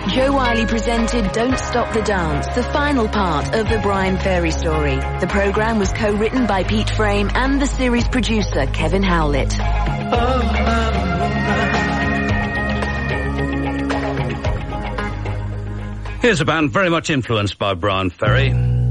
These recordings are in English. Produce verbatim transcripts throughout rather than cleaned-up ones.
Joe Wiley presented Don't Stop the Dance, the final part of the Brian Ferry story. The programme was co-written by Pete Frame and the series producer Kevin Howlett. Here's a band very much influenced by Brian Ferry.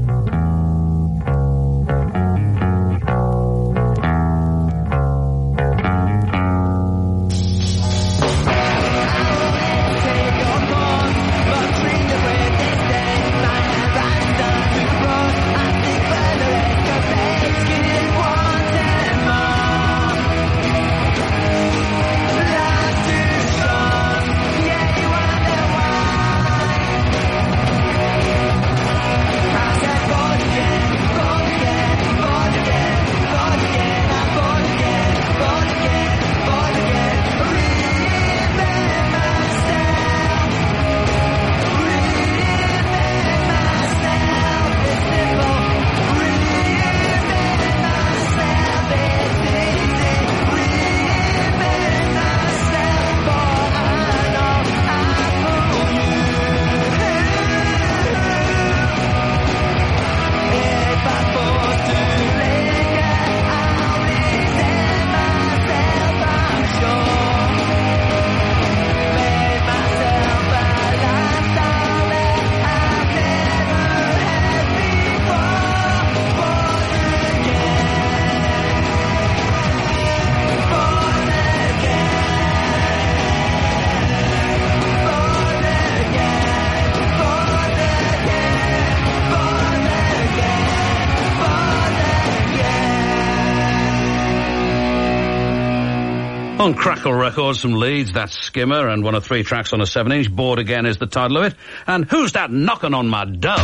On Crackle Records from Leeds, that's Skimmer, and one of three tracks on a seven inch. Bored Again is the title of it. And Who's That Knocking on My Door?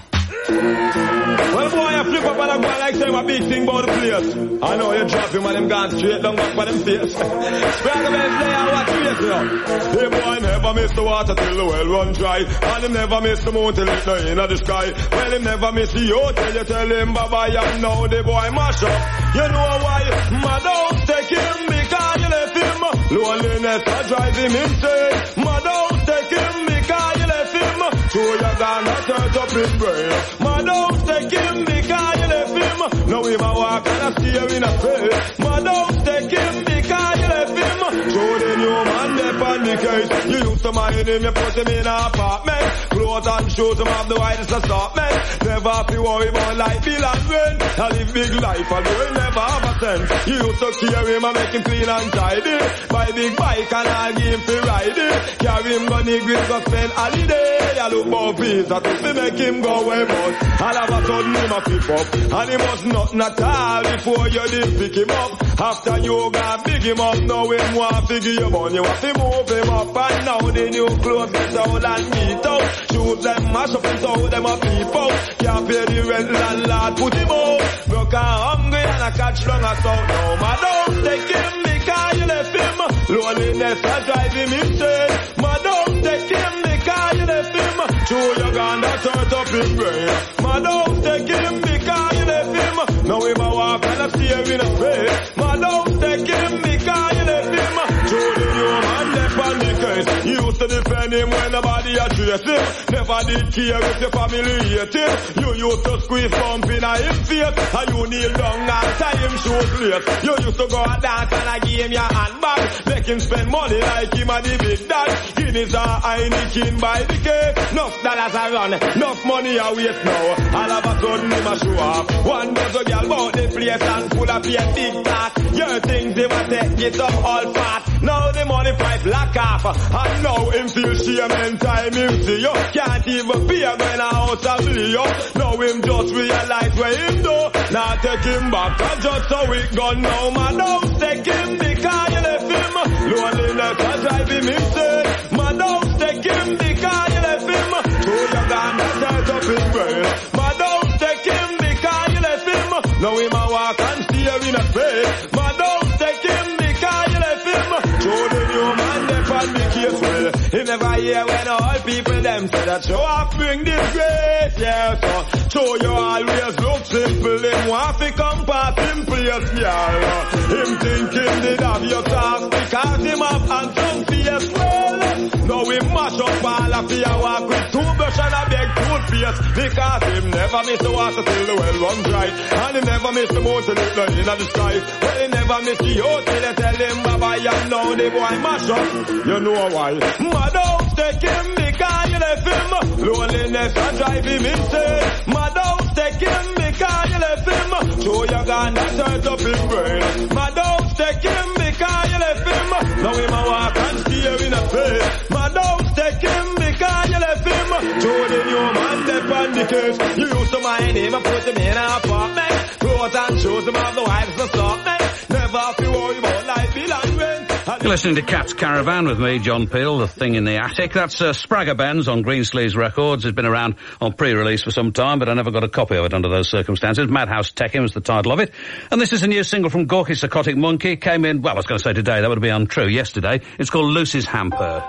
Well, boy, I flip up and I go like say my big thing about the place. I know you drop him and him gone straight down back by them face. Spragman play out what you know. Hey, boy, never miss the water till the well run dry. And him never miss the moon till it's not in the sky. Well, him never miss the yo till you tell him bye-bye. And now the boy mash up. You know why? My dog take him because you left him. Loneliness I drive him insane. My dog take him because you left him. So you're gonna turn up his brain. My dog take him because you left him. Now him a walk and a steer in a face. My dog take him because you left him. So the new man there on the case. You used to mind him, you put him in an apartment. Clothes and shoes, him have the widest assortment. Never have to worry about life, bill and rent. I live big life and you never have a cent. You used to carry him and make him clean and tidy. Buy big bike and I give him free ride it. Carry him money, green go spend holiday. I look for visa to make him go away, but all of a sudden him a flip up. And he must nothing at all before you did pick him up. After you got big him up, now him want to give you money. You have to move him up and now the new clothes get out and meet out. Shoot them, mash up and throw them a peep out. Can't pay the rent, landlord put him out. Broke and hungry and I catch long as out. No, my dog take him because you left him. Loneliness I drive him insane. My dog take him because you left him. True, you're gonna turn up his brain. My dog take him because you left him. Now him a walk and a steer in a face. My dog take him because you left him. True, the new man left on the case. You used to defend him when nobody addressed him. Never did care if your family hate him. You used to squeeze bump in a him face. And you kneel down and tie him shoes late. You used to go and dance and I give him your handbag. Make him spend money like him a the big dad. Guineas are Heineken by the cake. Enough dollars a run, enough money a waste now. All of a sudden him a show off. One dozen girl bought the place and full of your big talk. Your things him a take it up all fat. Now the money pipe lock off. And now him feel shame and time him see you. Can't even pay when a house a bleed you. Now him just realize where him do. Now take him back and just so it gone now. Man, don't take him because you left him. Loneliness a drive him insane. Man, don't take him because you left him. So you gonna start up his brain. Man, don't take him because you left him. Now him a walk and steer in a face. Man, don't take him because you left him. So the new man left on the case well. Him never hear when all people them say that show off bring disgrace, yeah, so show you always look simple, him want to come past simple, yes, yeah, him thinking did have your task because him have handsome face, well, now we mash up all of your walk with toothbrush and a big toothpaste because him never miss the water till the well run dry, and he never miss the moon till it's not in the sky, well, he never miss the oat till they tell him bye-bye, and now the boy mash up, you know why, mad dogs take him because you left him, loneliness a drive him insane, mad dogs take him because you left him, so you gonna search up his brain, mad dogs take him because you left him, now him a walk and stare in the face, mad dogs take him because you left him, so the new man left on the case, you used to mind him and put him in an apartment, clothes and shoes him have the wives assortment, never have to worry about life bill and rent. You're listening to Cat's Caravan with me, John Peel, The Thing in the Attic. That's uh, Spragga Benz on Greensleeves Records. It's been around on pre-release for some time, but I never got a copy of it under those circumstances. Madhouse Techin was the title of it. And this is a new single from Gorky Psychotic Monkey. Came in, well, I was going to say today, that would be untrue, yesterday. It's called Lucy's Hamper.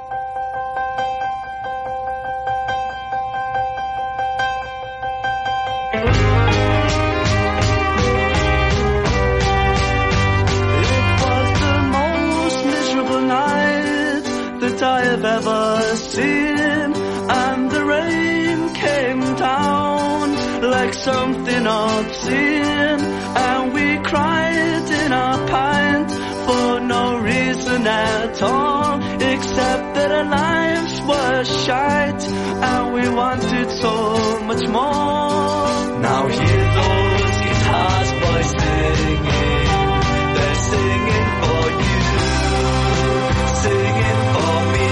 I have ever seen, and the rain came down like something obscene, and we cried in our pint for no reason at all, except that our lives were shite and we wanted so much more. Now hear those guitars boys singing, they're singing for you, singing for me.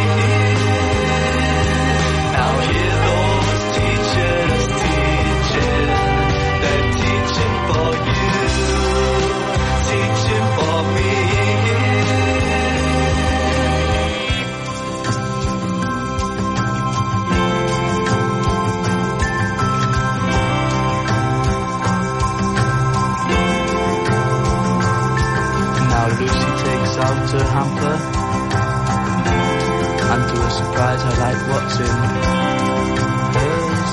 Now hear those teachers teaching, they're teaching for you, teaching for me. Now Lucy takes out her hamper, and to her surprise I like what's in hers.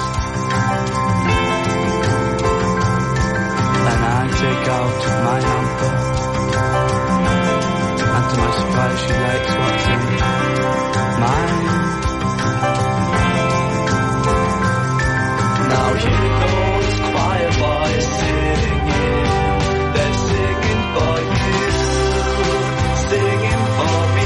And I take out my hamper, and to my surprise she likes what's in mine. Now hear those choir boys singing, they're singing for you, singing for me.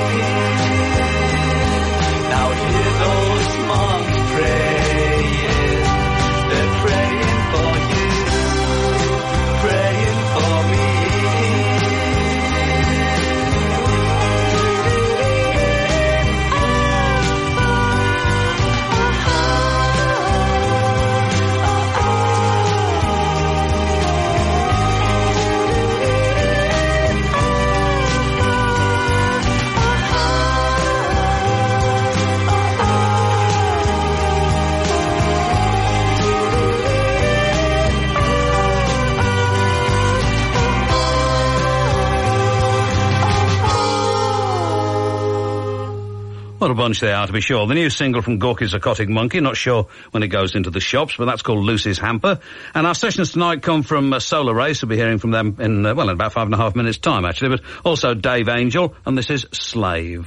Now hear those monks praying, they're praying for you, praying for me. What a bunch they are, to be sure. The new single from Gorky Psychotic Monkey, not sure when it goes into the shops, but that's called Lucy's Hamper. And our sessions tonight come from uh, Solar Race. We'll be hearing from them in, uh, well, in about five and a half minutes' time, actually, but also Dave Angel, and this is Slave.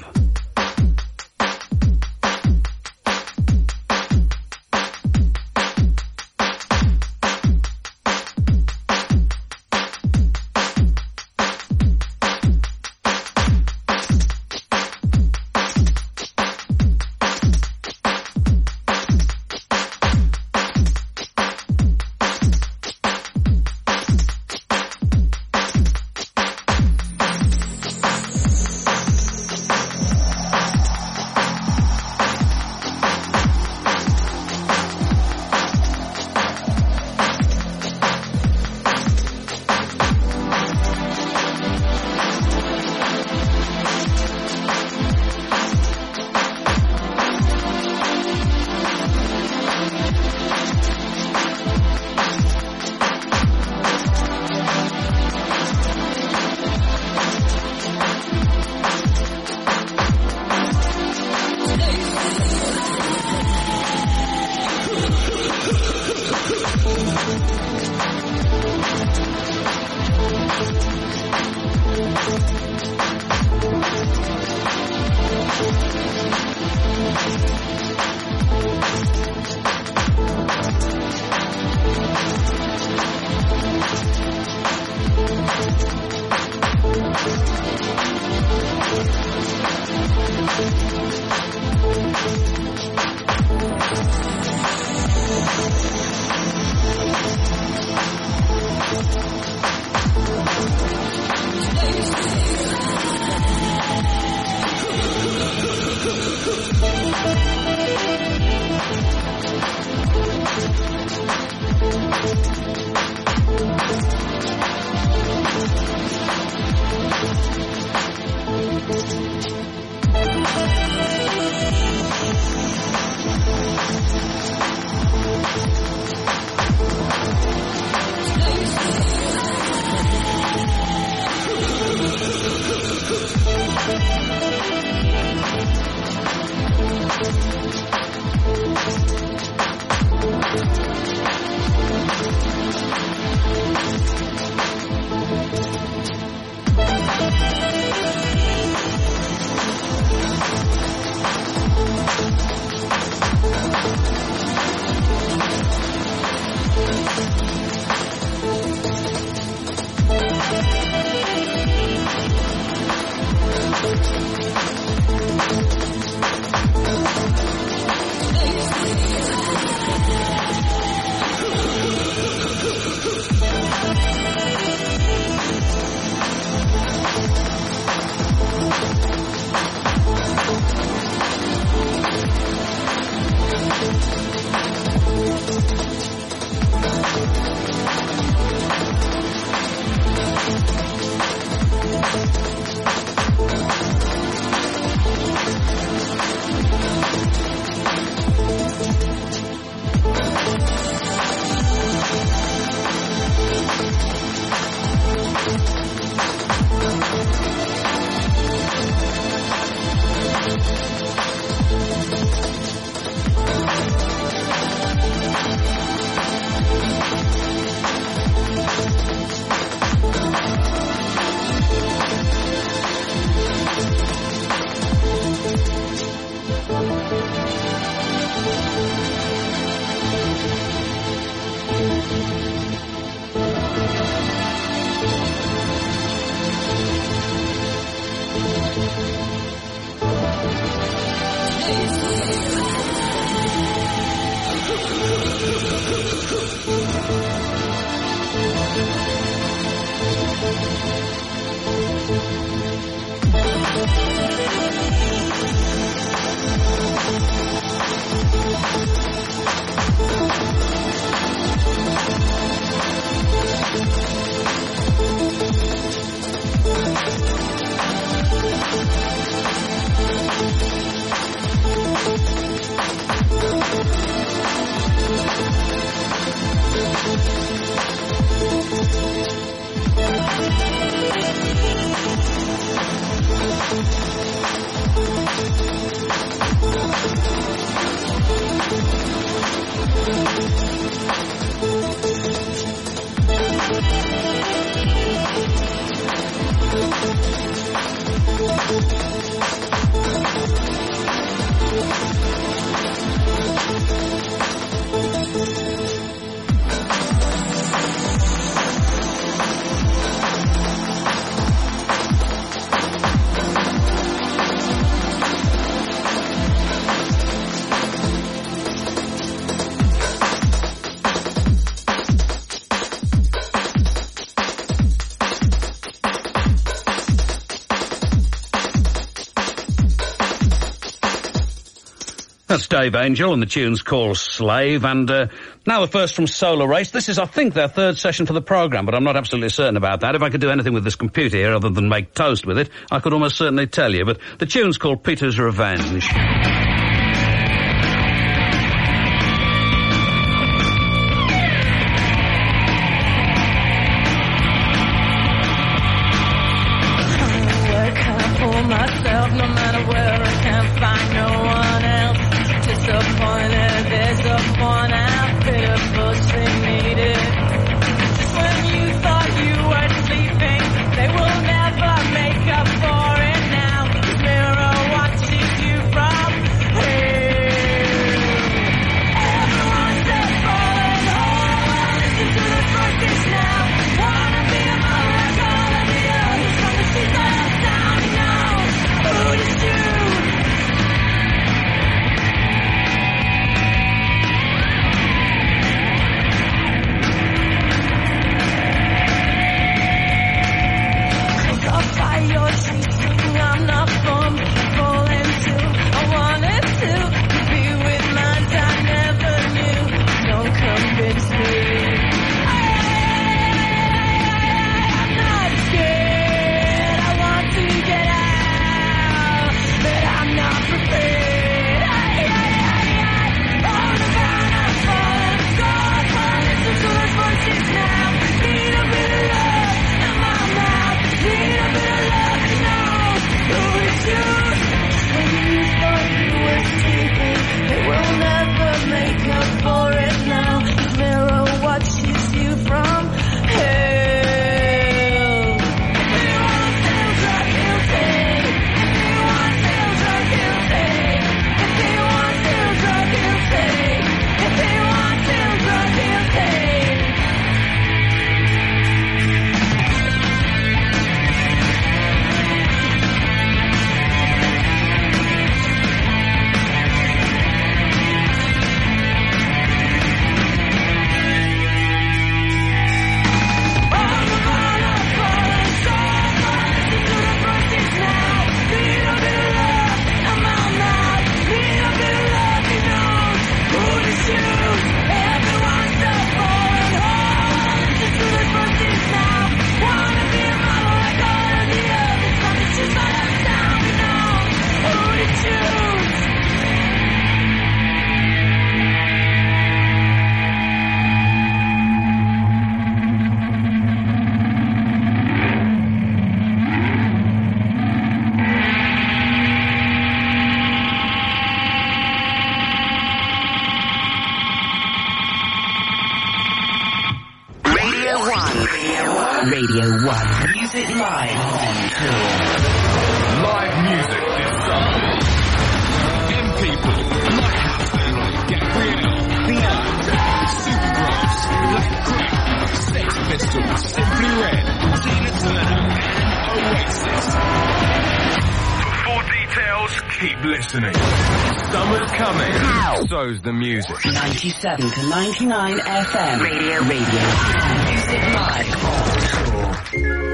That's Dave Angel, and the tune's called Slave, and uh, now the first from Solar Race. This is, I think, their third session for the programme, but I'm not absolutely certain about that. If I could do anything with this computer here other than make toast with it, I could almost certainly tell you, but the tune's called Peter's Revenge. Myself, no matter where I can't find no one. Radio one. Music live on tour. Live music this summer. M People, Lighthouse Band, Gabrielle, Beyond, Supergrass, Black Crab, Sex Pistols, Simply Red, Tina Turner, and Oasis. For more details, keep listening. Summer's coming, so's the music. ninety-seven to ninety-nine F M. Radio, radio. Music live on tour.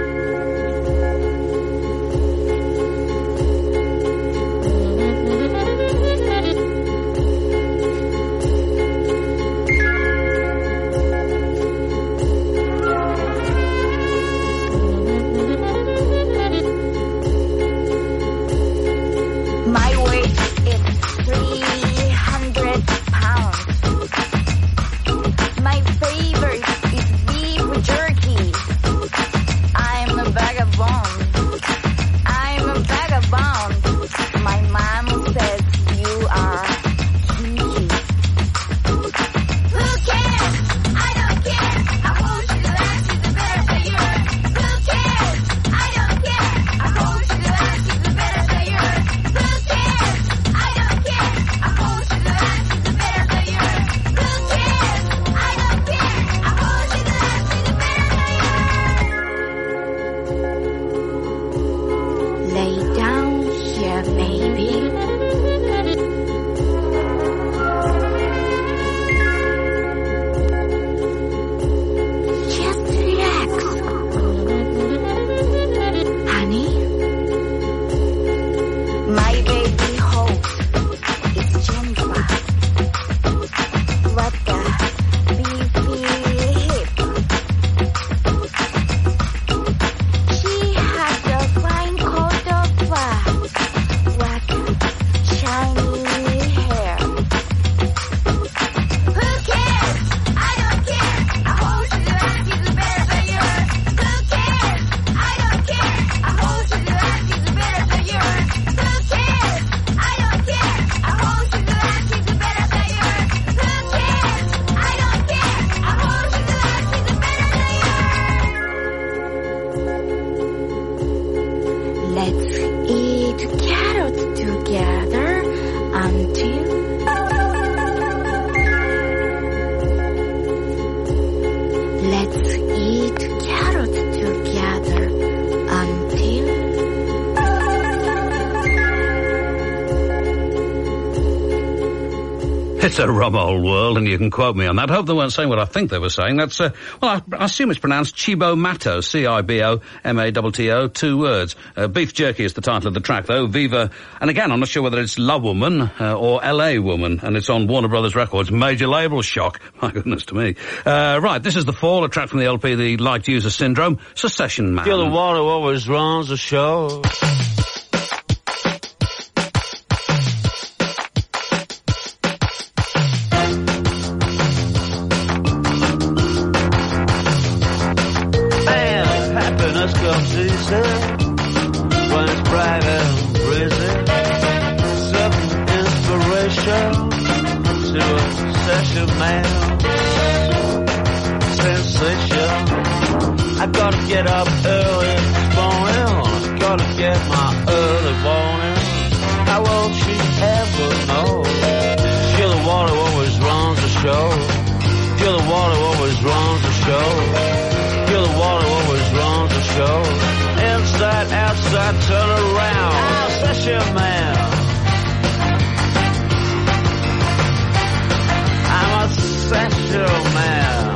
It's a rum old world, and you can quote me on that. I hope they weren't saying what I think they were saying. That's, uh, well, I, I assume it's pronounced Cibo Matto, C I B O M A T T O, two words. Uh, Beef Jerky is the title of the track, though. Viva, and again, I'm not sure whether it's La Woman uh, or L A Woman, and it's on Warner Brothers Records. Major label shock. My goodness to me. Uh, right, this is The Fall, a track from the L P, The Light User Syndrome, Secession Man. You're the one who always runs the show. When it's bright and breezy, sudden inspiration to a session man. Sensation. I gotta get up early this morning. Gotta get my early warning. How will she ever know? You're the one who always runs the show. You're the one who always runs the show. You're the one who always runs the show. Inside, outside, turn around. I'll session man. I'm a session man.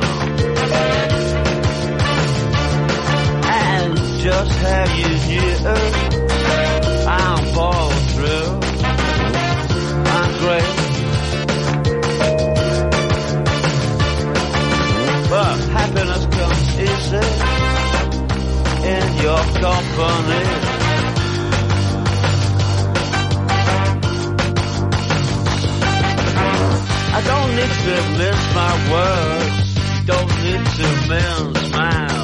And just have you knew, I'm fall through. I'm great. But happiness comes easy in your company. I don't need to mince my words, don't need to mince mine.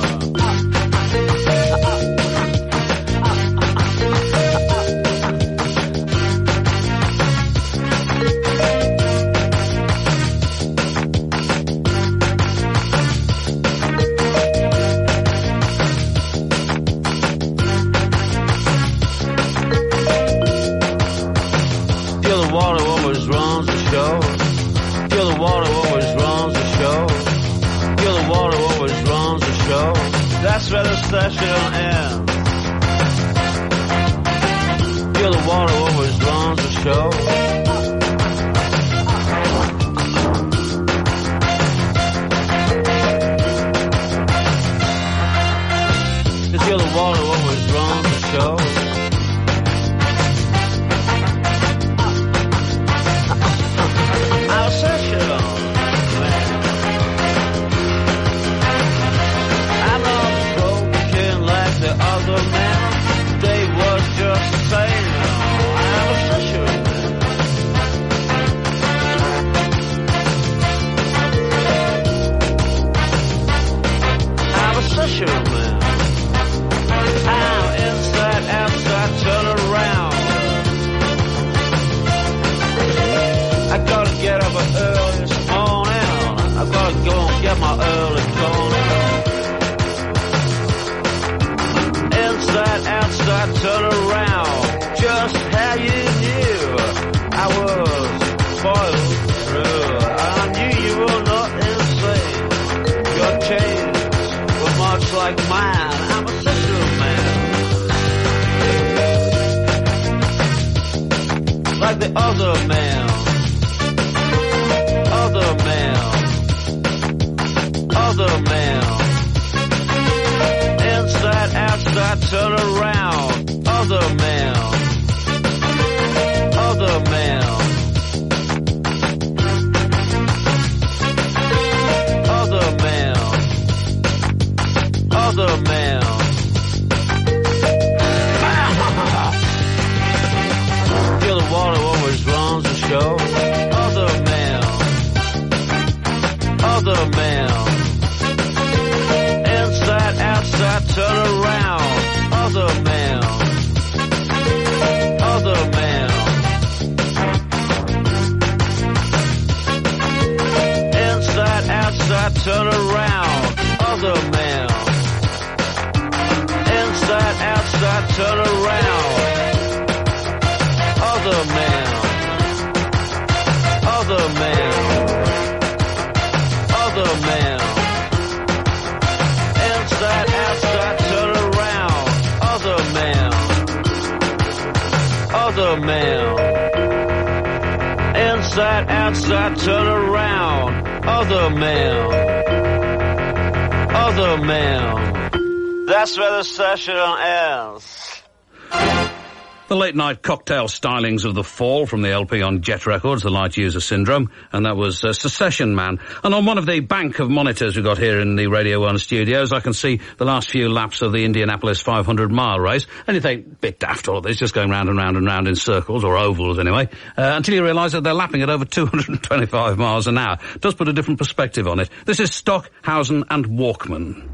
one who always runs the show. You're the one who always runs the show. You're the one who always runs the show. That's where the session ends. You're the one who always runs the show. Cause you're the one who always runs the show. Our session, man. I'm not broken like the other men. They was just the same. I'm a session, man. I'm a session, man. I'm inside, outside, turn around. I gotta get up early this morning. I gotta go and get my early morning. Inside, outside, turn around. Just how you knew I was spoiled through. I knew you were not insane. Your chains were much like mine. I'm a sister man. Like the other man. Other man. Other man. Inside, outside, turn around. Other man. Other man. Other man. Other man. You're the one who always runs the show. Other man. Other man. Inside, outside, turn around. Other man. Other man. Inside, outside, turn around. Other man. Inside, outside, turn around. Other man. Other man. Other man. Inside, outside, turn around. Other man. Other man. Inside, outside, turn around. Other man. Other man. That's where the session ends. The late-night cocktail stylings of The Fall from the L P on Jet Records, The Light User Syndrome, and that was uh, Secession Man. And on one of the bank of monitors we've got here in the Radio one studios, I can see the last few laps of the Indianapolis five hundred mile race. And you think, bit daft all this, just going round and round and round in circles, or ovals anyway, uh, until you realise that they're lapping at over two hundred twenty-five miles an hour. It does put a different perspective on it. This is Stockhausen and Walkman.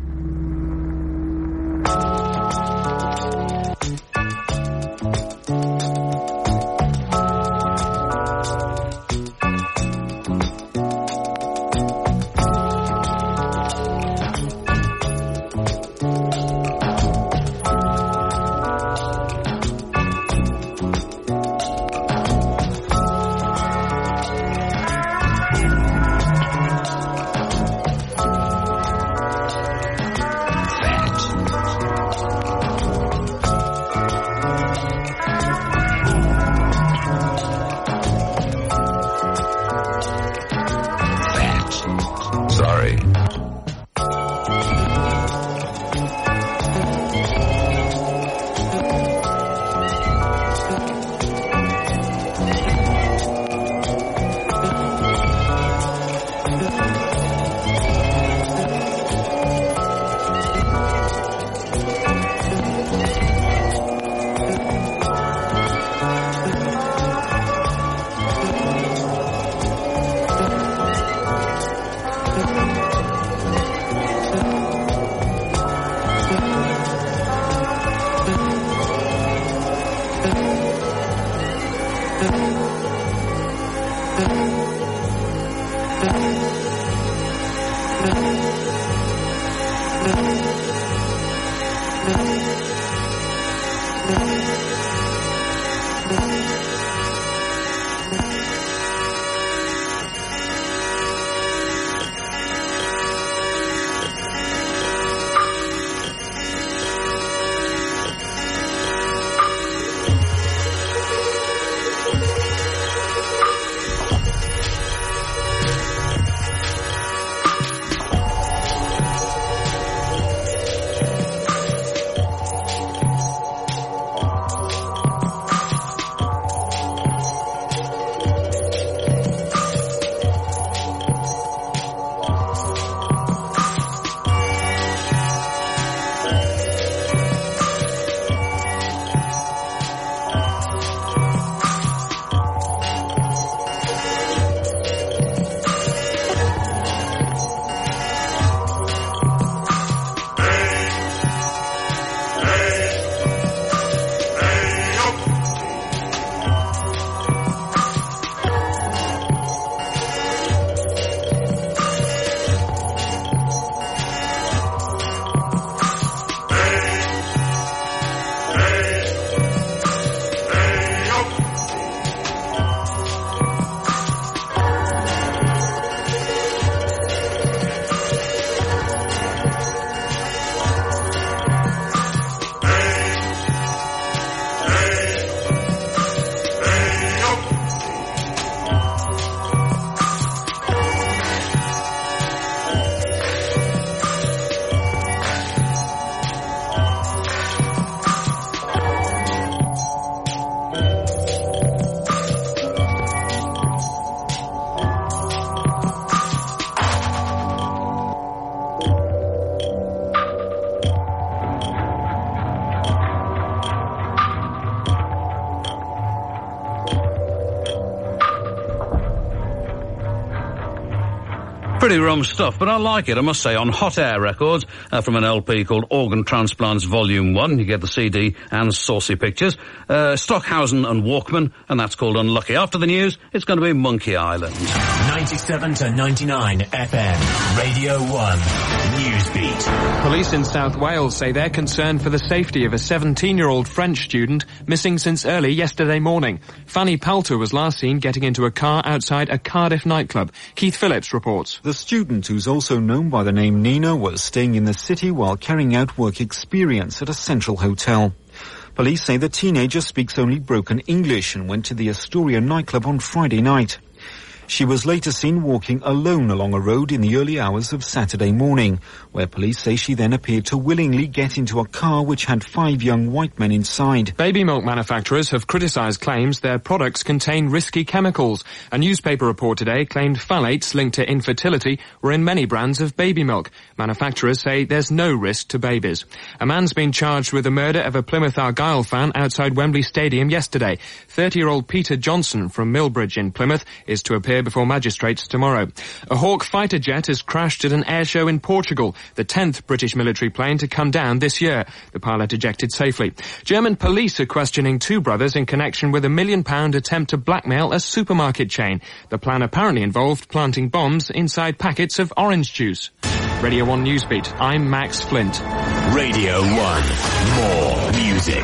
Pretty rum stuff, but I like it, I must say, on Hot Air Records, uh, from an L P called Organ Transplants Volume one. You get the C D and saucy pictures. Uh, Stockhausen and Walkman, and that's called Unlucky. After the news, it's going to be Monkey Island. ninety-seven to ninety-nine F M, Radio one, Newsbeat. Police in South Wales say they're concerned for the safety of a seventeen-year-old French student missing since early yesterday morning. Fanny Palter was last seen getting into a car outside a Cardiff nightclub. Keith Phillips reports. The student, who's also known by the name Nina, was staying in the city while carrying out work experience at a central hotel. Police say the teenager speaks only broken English and went to the Astoria nightclub on Friday night. She was later seen walking alone along a road in the early hours of Saturday morning, where police say she then appeared to willingly get into a car which had five young white men inside. Baby milk manufacturers have criticised claims their products contain risky chemicals. A newspaper report today claimed phthalates linked to infertility were in many brands of baby milk. Manufacturers say there's no risk to babies. A man's been charged with the murder of a Plymouth Argyle fan outside Wembley Stadium yesterday. thirty-year-old Peter Johnson from Millbridge in Plymouth is to appear before magistrates tomorrow. A Hawk fighter jet has crashed at an air show in Portugal, the tenth British military plane to come down this year. The pilot ejected safely. German police are questioning two brothers in connection with a million pound attempt to blackmail a supermarket chain. The plan apparently involved planting bombs inside packets of orange juice. Radio one Newsbeat, I'm Max Flint. Radio one, more music.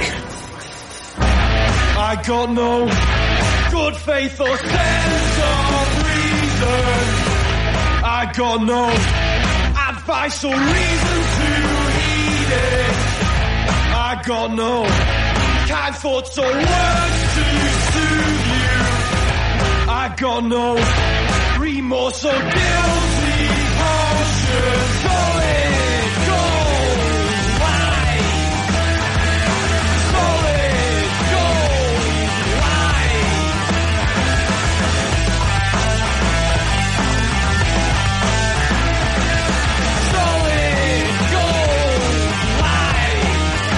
I got no good faith or sense of reason. I got no advice or reason to heed it. I got no kind thoughts or words to soothe you. I got no remorse or guilty conscience. Solid gold line. Solid gold line. Solid gold line.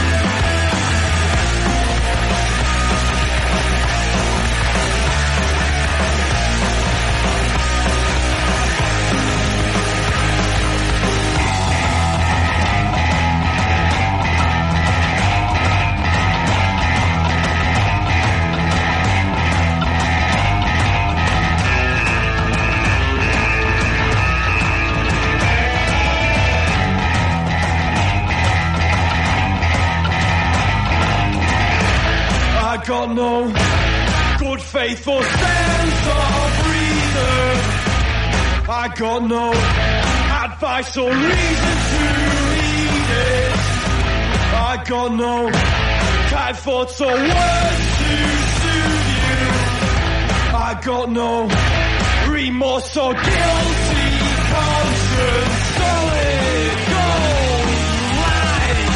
I got no good faith or sense of reason. I got no advice or reason to heed it. I got no kind thoughts or words to soothe you. I got no remorse or guilty conscience. Solid gold line.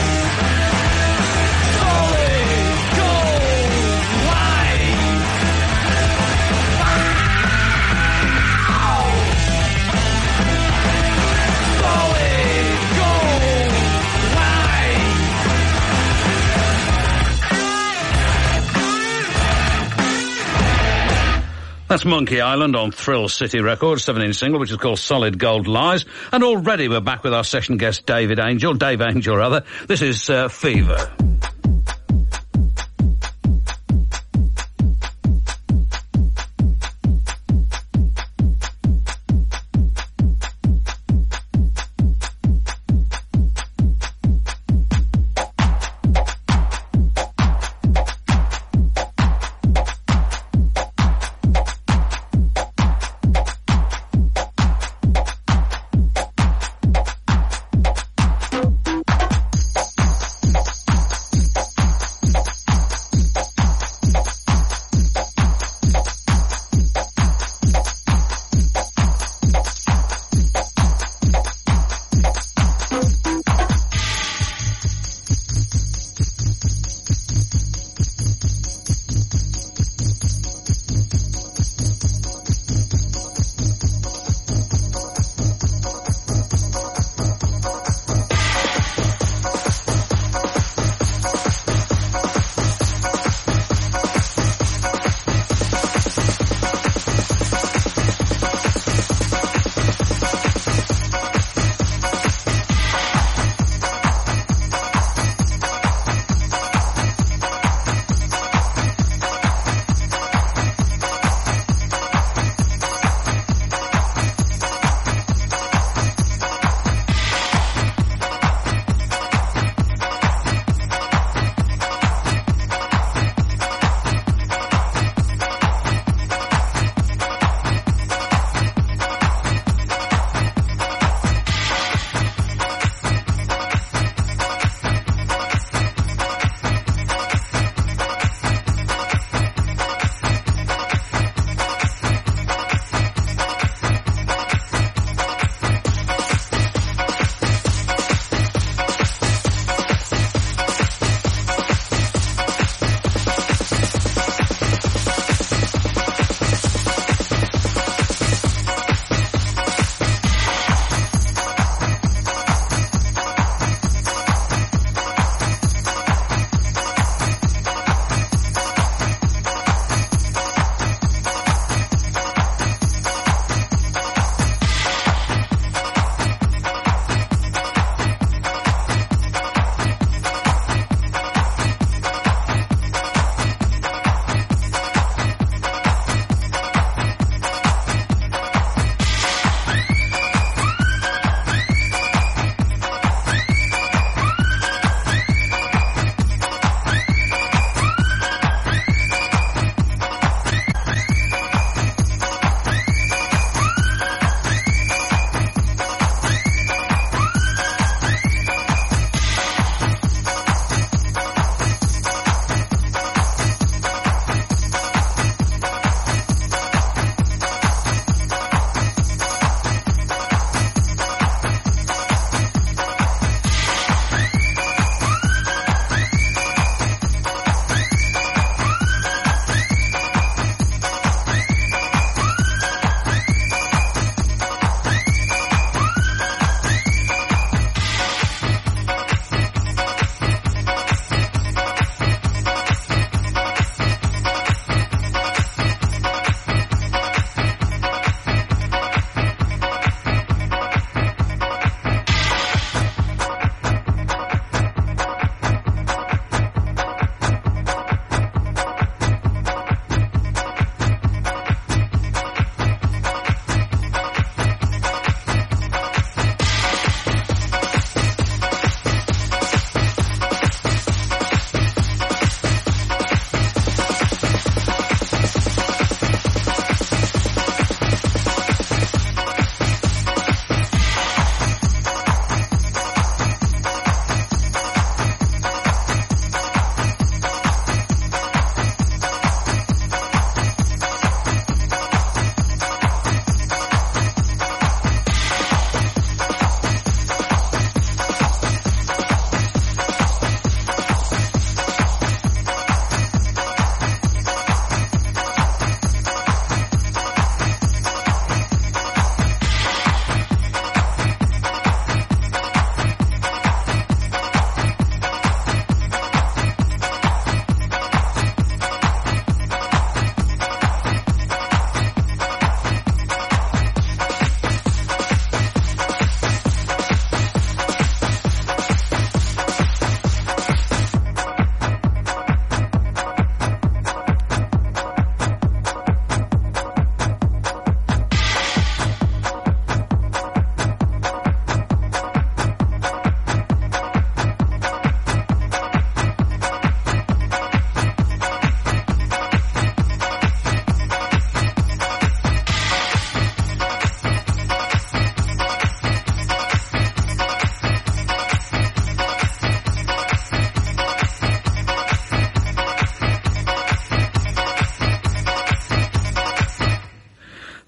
Solid gold line. Solid gold line. That's Monkey Island on Thrill City Records, seven-inch single, which is called Solid Gold Lies. And already we're back with our session guest, David Angel, Dave Angel, rather. This is uh, Fever.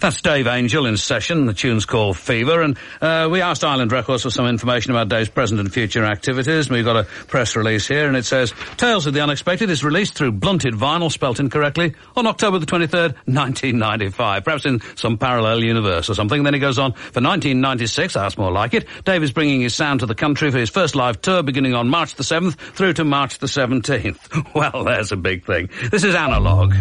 That's Dave Angel in session. The tune's called Fever. And uh, we asked Island Records for some information about Dave's present and future activities. We've got a press release here, and it says, Tales of the Unexpected is released through blunted vinyl, spelt incorrectly, on October the twenty-third, nineteen ninety-five. Perhaps in some parallel universe or something. Then he goes on, for nineteen ninety-six, that's more like it, Dave is bringing his sound to the country for his first live tour beginning on March the seventh through to March the seventeenth. Well, there's a big thing. This is Analog.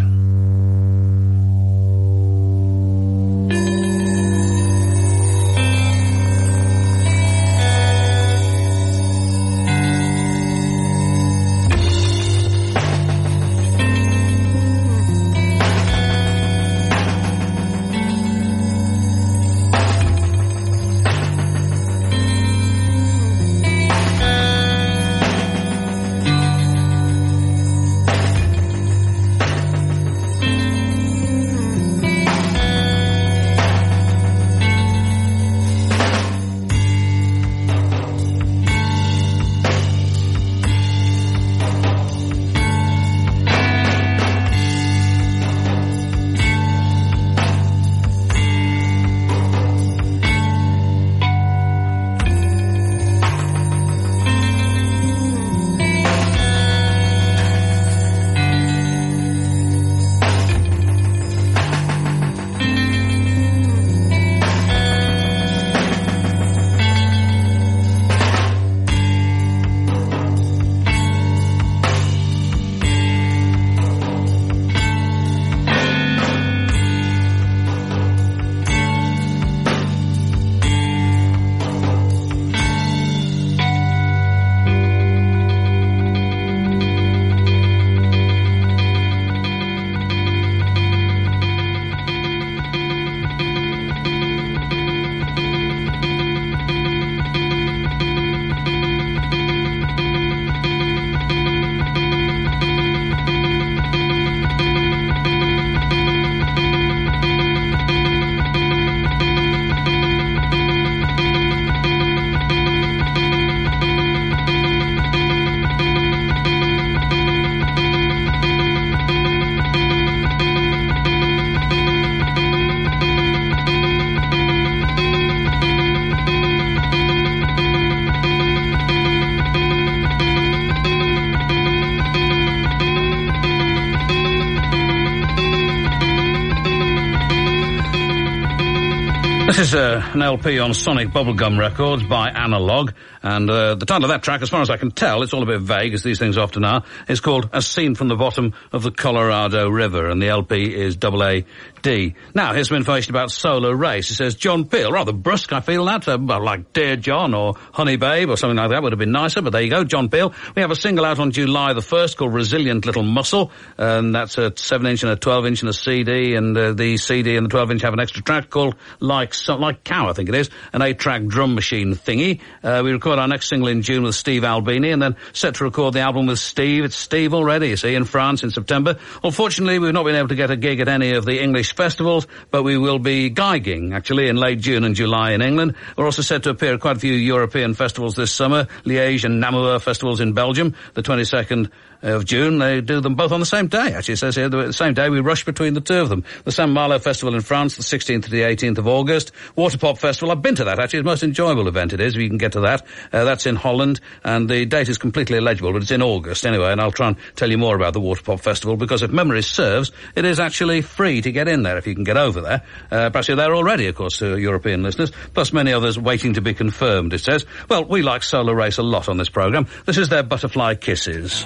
This is uh, an L P on Sonic Bubblegum Records by Analog, and uh, the title of that track, as far as I can tell, it's all a bit vague, as these things often are, is called As Seen from the Bottom of the Colorado River, and the L P is double A D. Now, here's some information about Solar Race. It says, John Peel, rather brusque, I feel that, uh, well, like Dear John or Honey Babe or something like that would have been nicer, but there you go, John Peel. We have a single out on July the first called Resilient Little Muscle, and that's a seven inch and a twelve inch and a C D, and uh, the C D and the twelve inch have an extra track called Like So, Like Cow, I think it is, an eight track drum machine thingy. Uh, we record our next single in June with Steve Albini, and then set to record the album with Steve. It's Steve already, you see, in France in September. Unfortunately, we've not been able to get a gig at any of the English festivals, but we will be gigging, actually, in late June and July in England. We're also set to appear at quite a few European festivals this summer, Liège and Namur festivals in Belgium, the twenty-second of June. They do them both on the same day, actually. It says here, the same day, we rush between the two of them. The San Malo Festival in France, the sixteenth to the eighteenth of August. Water Pop Festival, I've been to that, actually. It's the most enjoyable event it is, if you can get to that. Uh, that's in Holland, and the date is completely illegible, but it's in August anyway, and I'll try and tell you more about the Water Pop Festival, because if memory serves, it is actually free to get in there if you can get over there. Uh, perhaps you're there already, of course, to European listeners, plus many others waiting to be confirmed, it says. Well, we like Solar Race a lot on this programme. This is their Butterfly Kisses.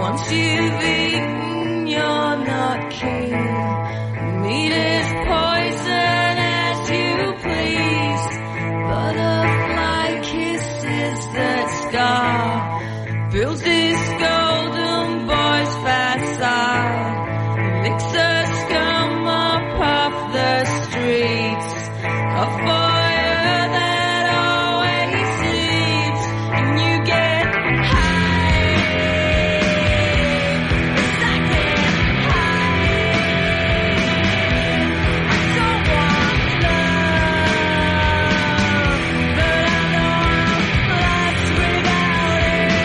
Once you've eaten, you're not keen. Meat is poison as you please. Butterfly kisses that scar. Builds this golden boy's facade. Licks the scum up off the streets. A fire that always sleeps. And you get high. Yes, I get high. I don't want love, but I know I'm lost without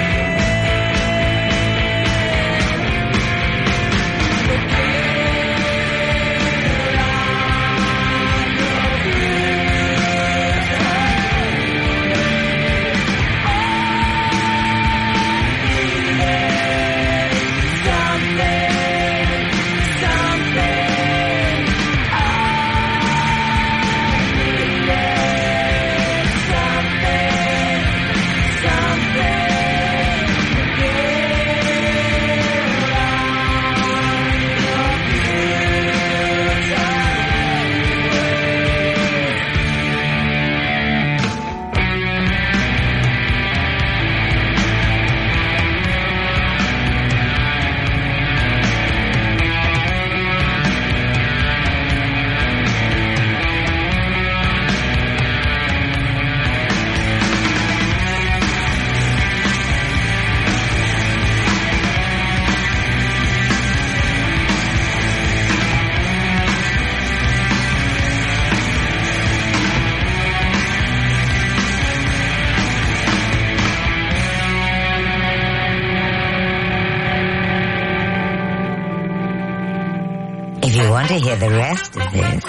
If you want to hear the rest of this,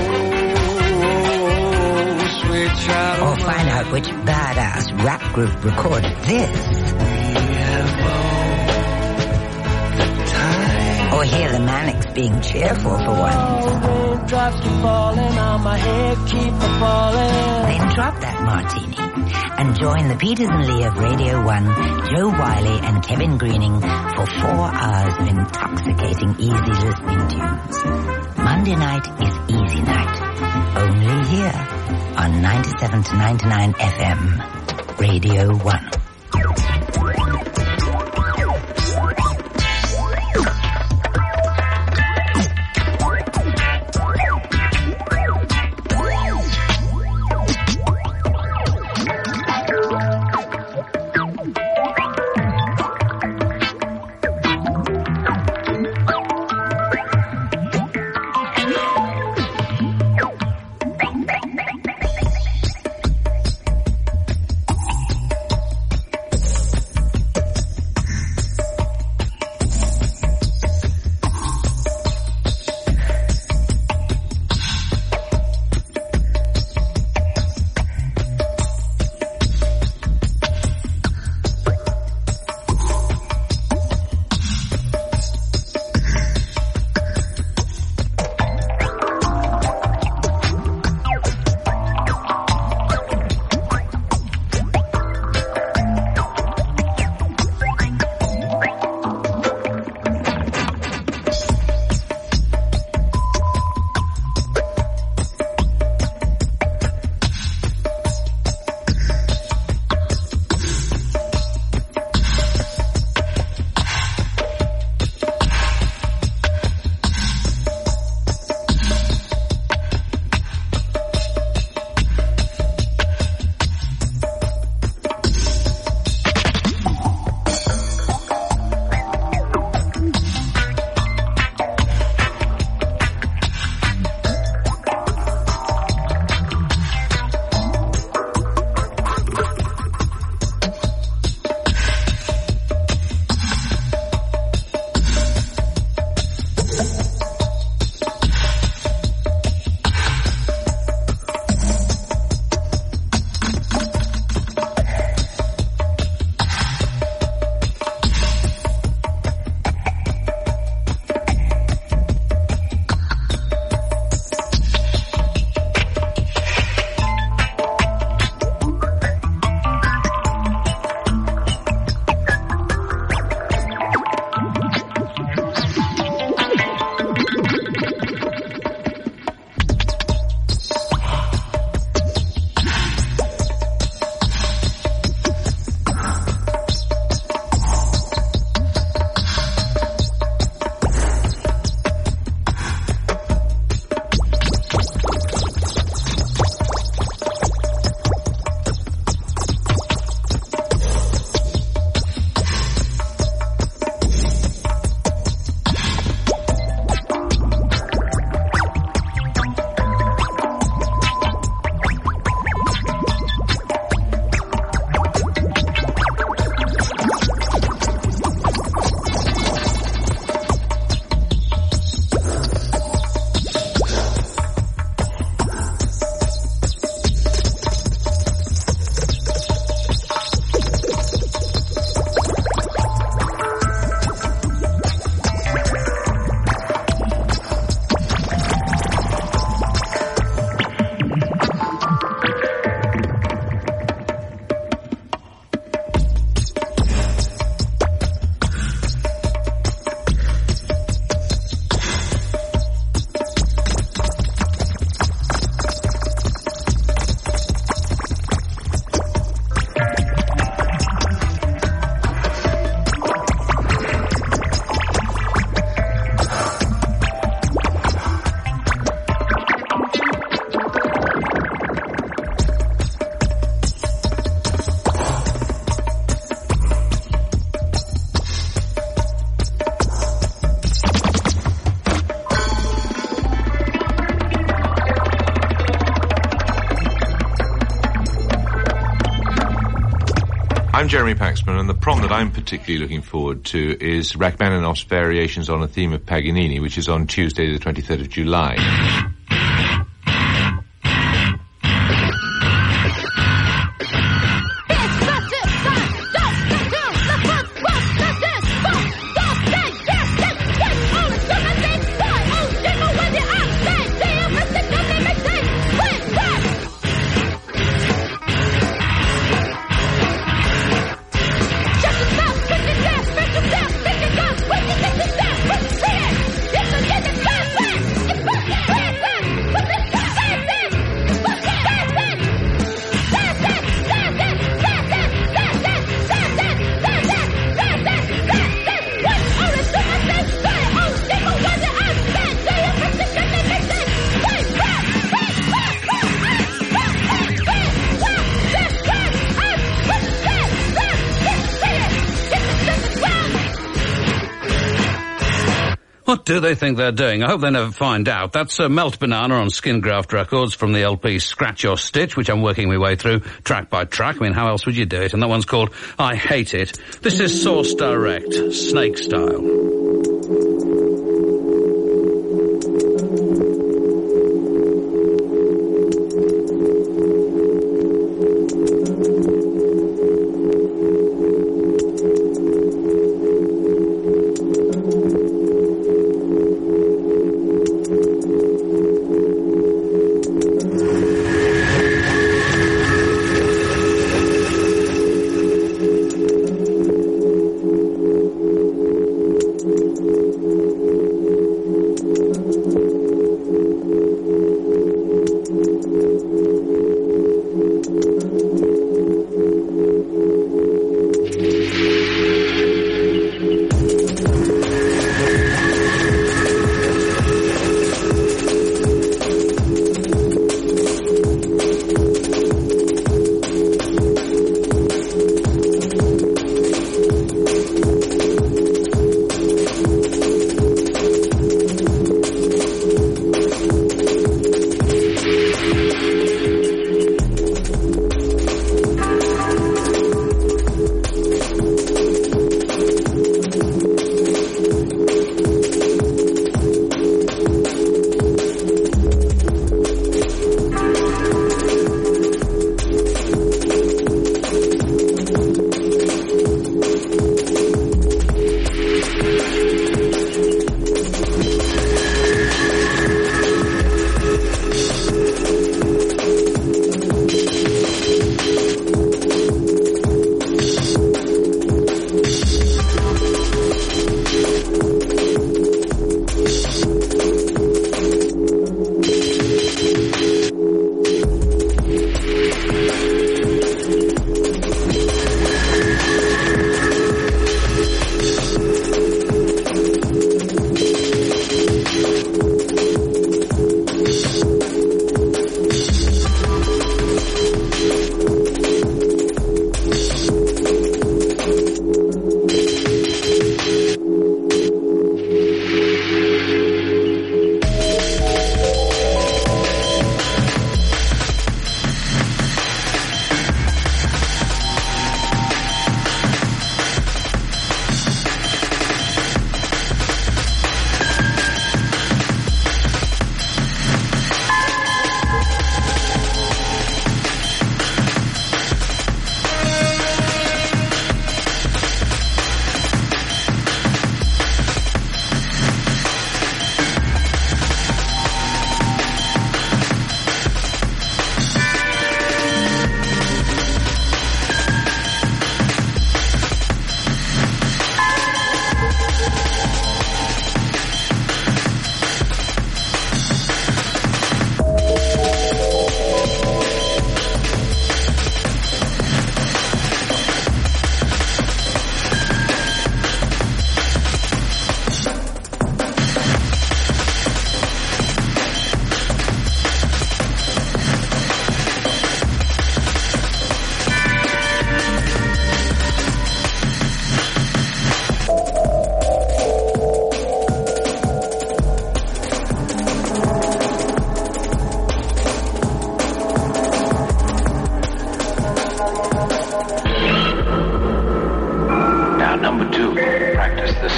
or find out which badass rap group recorded this, or hear the Manics being cheerful for once, drops keep falling on my head, keep a falling. then drop that martini and join the Peters and Lee of Radio one, Joe Wiley and Kevin Greening for four hours of intoxicating, easy listening tunes. Monday night is Easy Night, only here on ninety-seven to ninety-nine F M, Radio one. I'm Jeremy Paxman, and the prom that I'm particularly looking forward to is Rachmaninoff's Variations on a Theme of Paganini, which is on Tuesday the twenty-third of July. What do they think they're doing? I hope they never find out. That's uh, Melt Banana on Skin Graft Records from the L P Scratch or Stitch, which I'm working my way through track by track. I mean, how else would you do it? And that one's called I Hate It. This is Source Direct, Snake Style.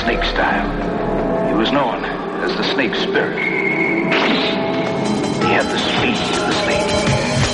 snake style. He was known as the snake spirit. He had the speed of the snake.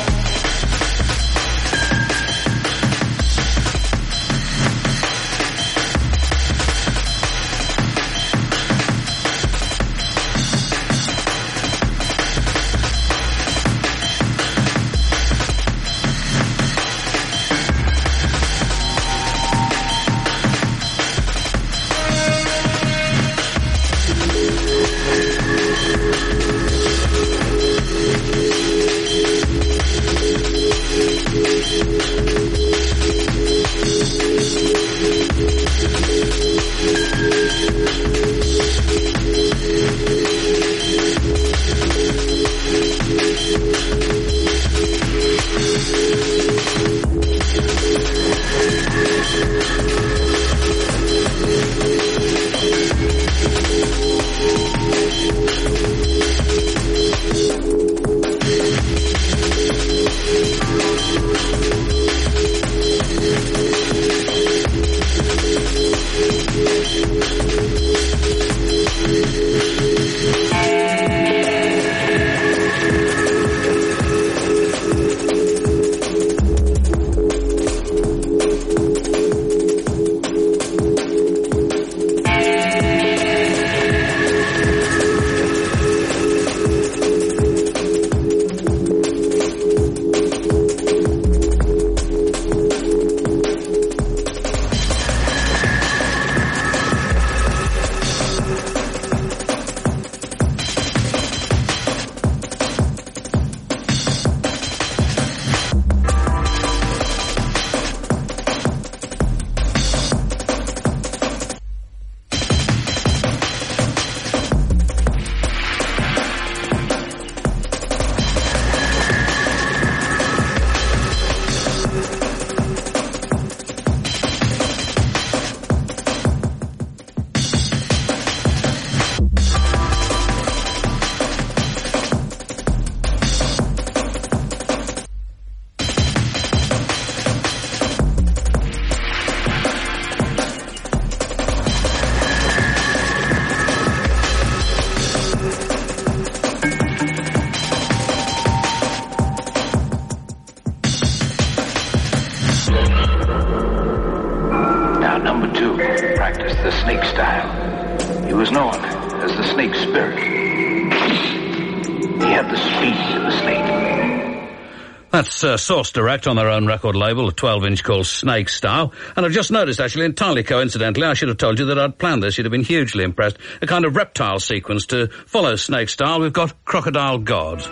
That's uh, Source Direct on their own record label, a twelve inch called Snake Style. And I've just noticed, actually, entirely coincidentally, I should have told you that I'd planned this. You'd have been hugely impressed. A kind of reptile sequence to follow Snake Style. We've got Crocodile God.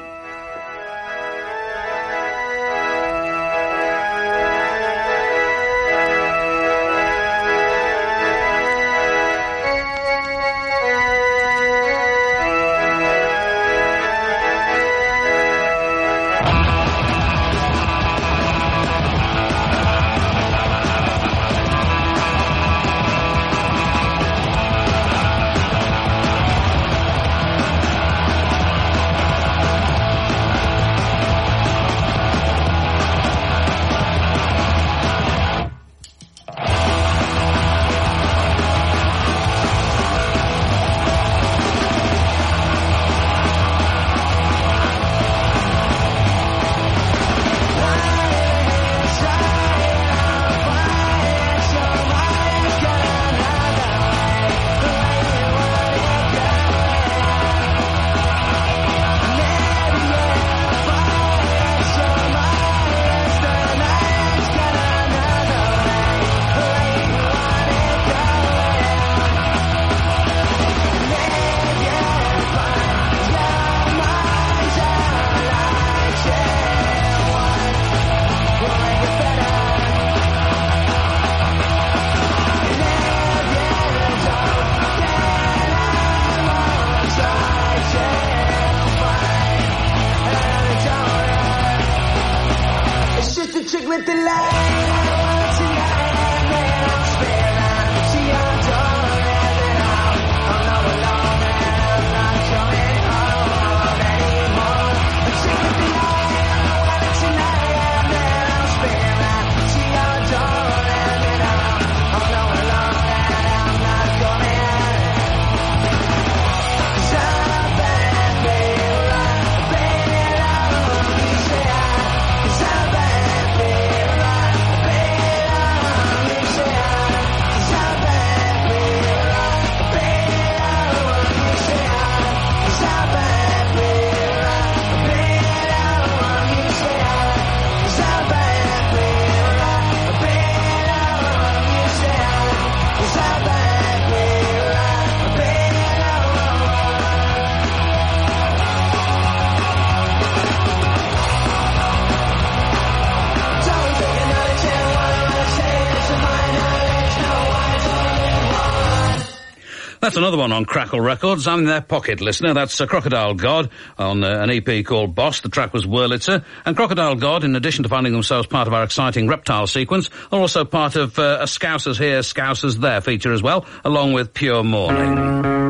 That's another one on Crackle Records. I'm in their pocket listener. That's uh, Crocodile God on uh, an E P called Boss. The track was Wurlitzer. And Crocodile God, in addition to finding themselves part of our exciting reptile sequence, are also part of uh, a Scousers Here, Scousers There feature as well, along with Pure Morning.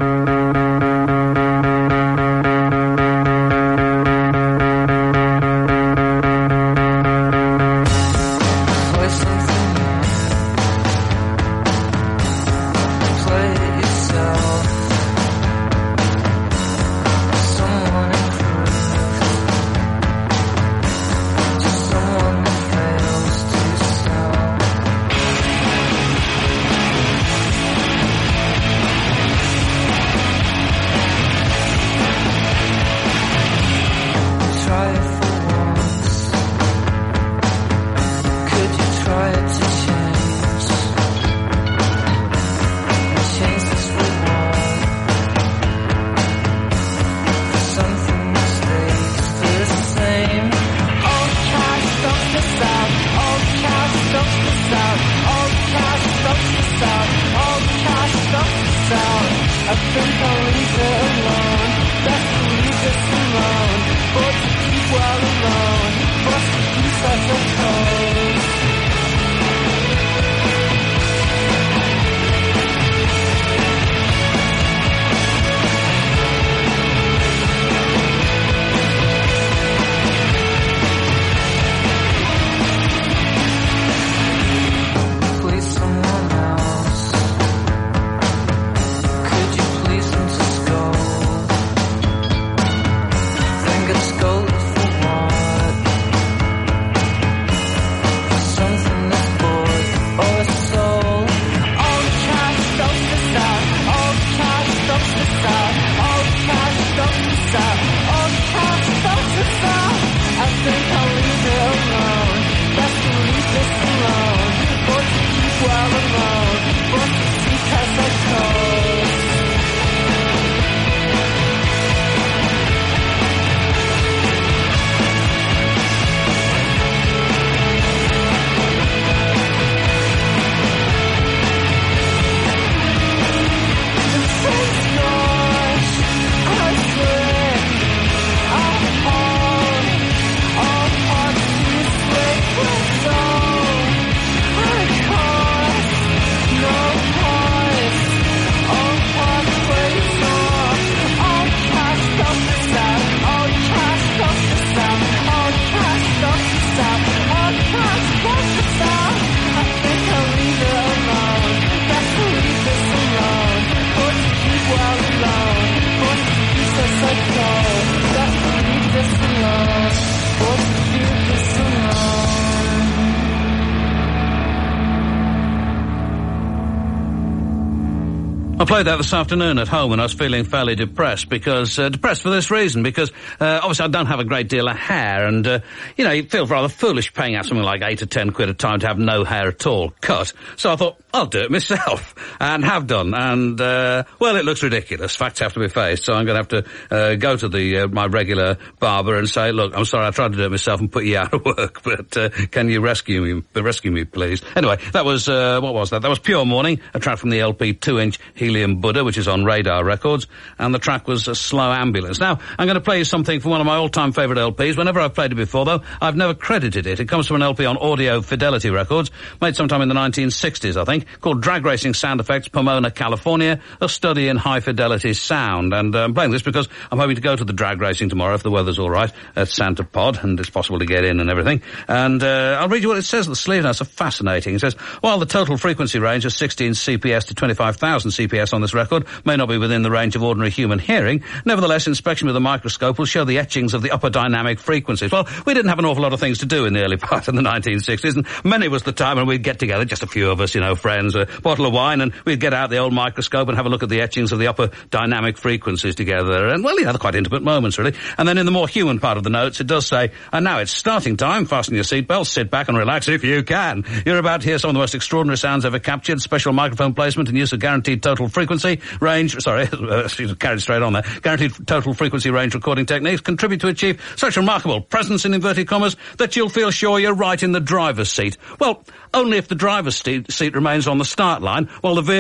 I played that this afternoon at home when I was feeling fairly depressed because, uh, depressed for this reason, because, uh, obviously I don't have a great deal of hair and, uh, you know, you feel rather foolish paying out something like eight or ten quid a time to have no hair at all cut. So I thought, I'll do it myself, and have done, and, uh, well, it looks ridiculous. Facts have to be faced, so I'm gonna have to, uh, go to the, uh, my regular barber and say, look, I'm sorry, I tried to do it myself and put you out of work, but, uh, can you rescue me, rescue me, please? Anyway, that was, uh, what was that? That was Pure Morning, a track from the L P two inch Helium Buddha, which is on Radar Records, and the track was a Slow Ambulance. Now, I'm gonna play you something from one of my all-time favourite L Ps. Whenever I've played it before, though, I've never credited it. It comes from an L P on Audio Fidelity Records, made sometime in the nineteen sixties, I think, called Drag Racing Sound Effects, Pomona, California, a study in high-fidelity sound. And uh, I'm playing this because I'm hoping to go to the drag racing tomorrow, if the weather's all right, at Santa Pod, and it's possible to get in and everything. And uh, I'll read you what it says at the sleeve now. It's fascinating. It says, while the total frequency range of sixteen C P S to twenty-five thousand C P S on this record may not be within the range of ordinary human hearing, nevertheless, inspection with a microscope will show the etchings of the upper dynamic frequencies. Well, we didn't have an awful lot of things to do in the early part of the nineteen sixties, and many was the time when we'd get together, just a few of us, you know, friends, a bottle of wine, and we'd get out the old microscope and have a look at the etchings of the upper dynamic frequencies together. And, well, you know, they're quite intimate moments, really. And then in the more human part of the notes, it does say, and now it's starting time, fasten your seatbelts, sit back and relax if you can. You're about to hear some of the most extraordinary sounds ever captured, special microphone placement and use of guaranteed total frequency range, sorry, carried straight on there, guaranteed total frequency range recording techniques contribute to achieve such remarkable presence in inverted commas that you'll feel sure you're right in the driver's seat. Well, only if the driver's seat remains on the start line while the vehicle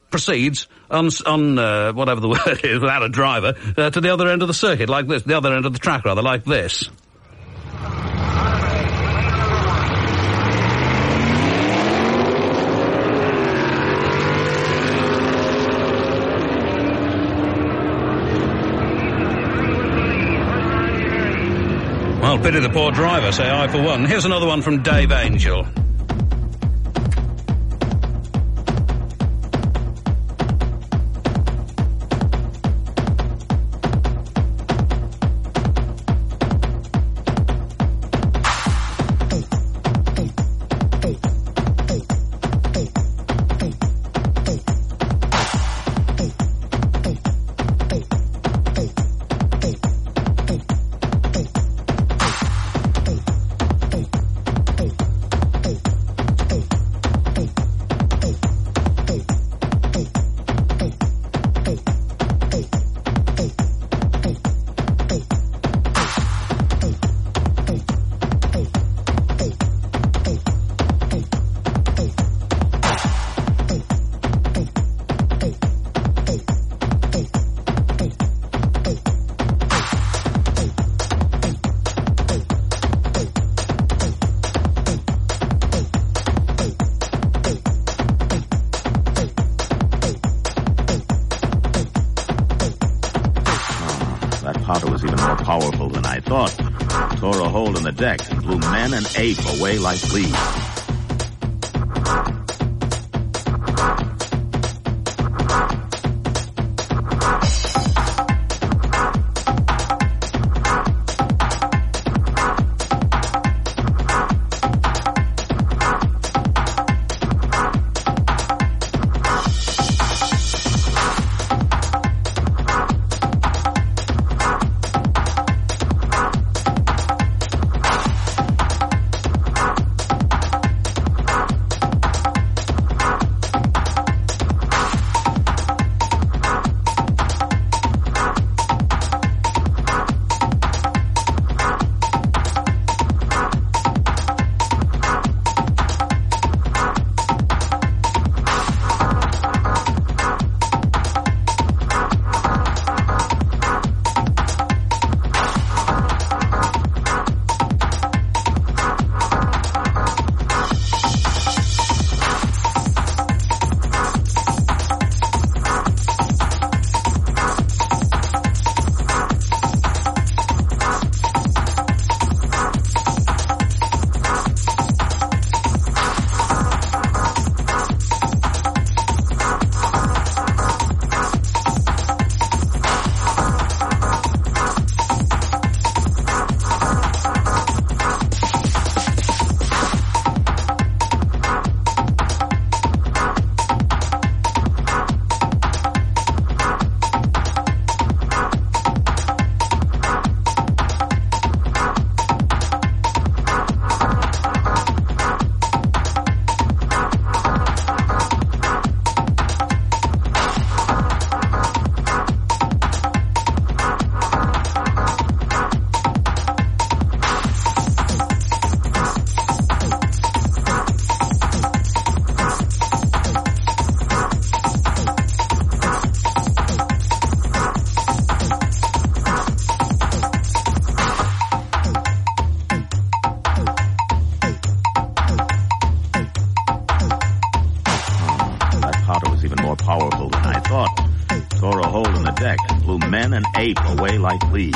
proceeds on, on uh, whatever the word is, without a driver, uh, to the other end of the circuit, like this, the other end of the track, rather, like this. Well, pity the poor driver, say I for one. Here's another one from Dave Angel. Deck and blew men and ape away like fleas. Ape away like fleas.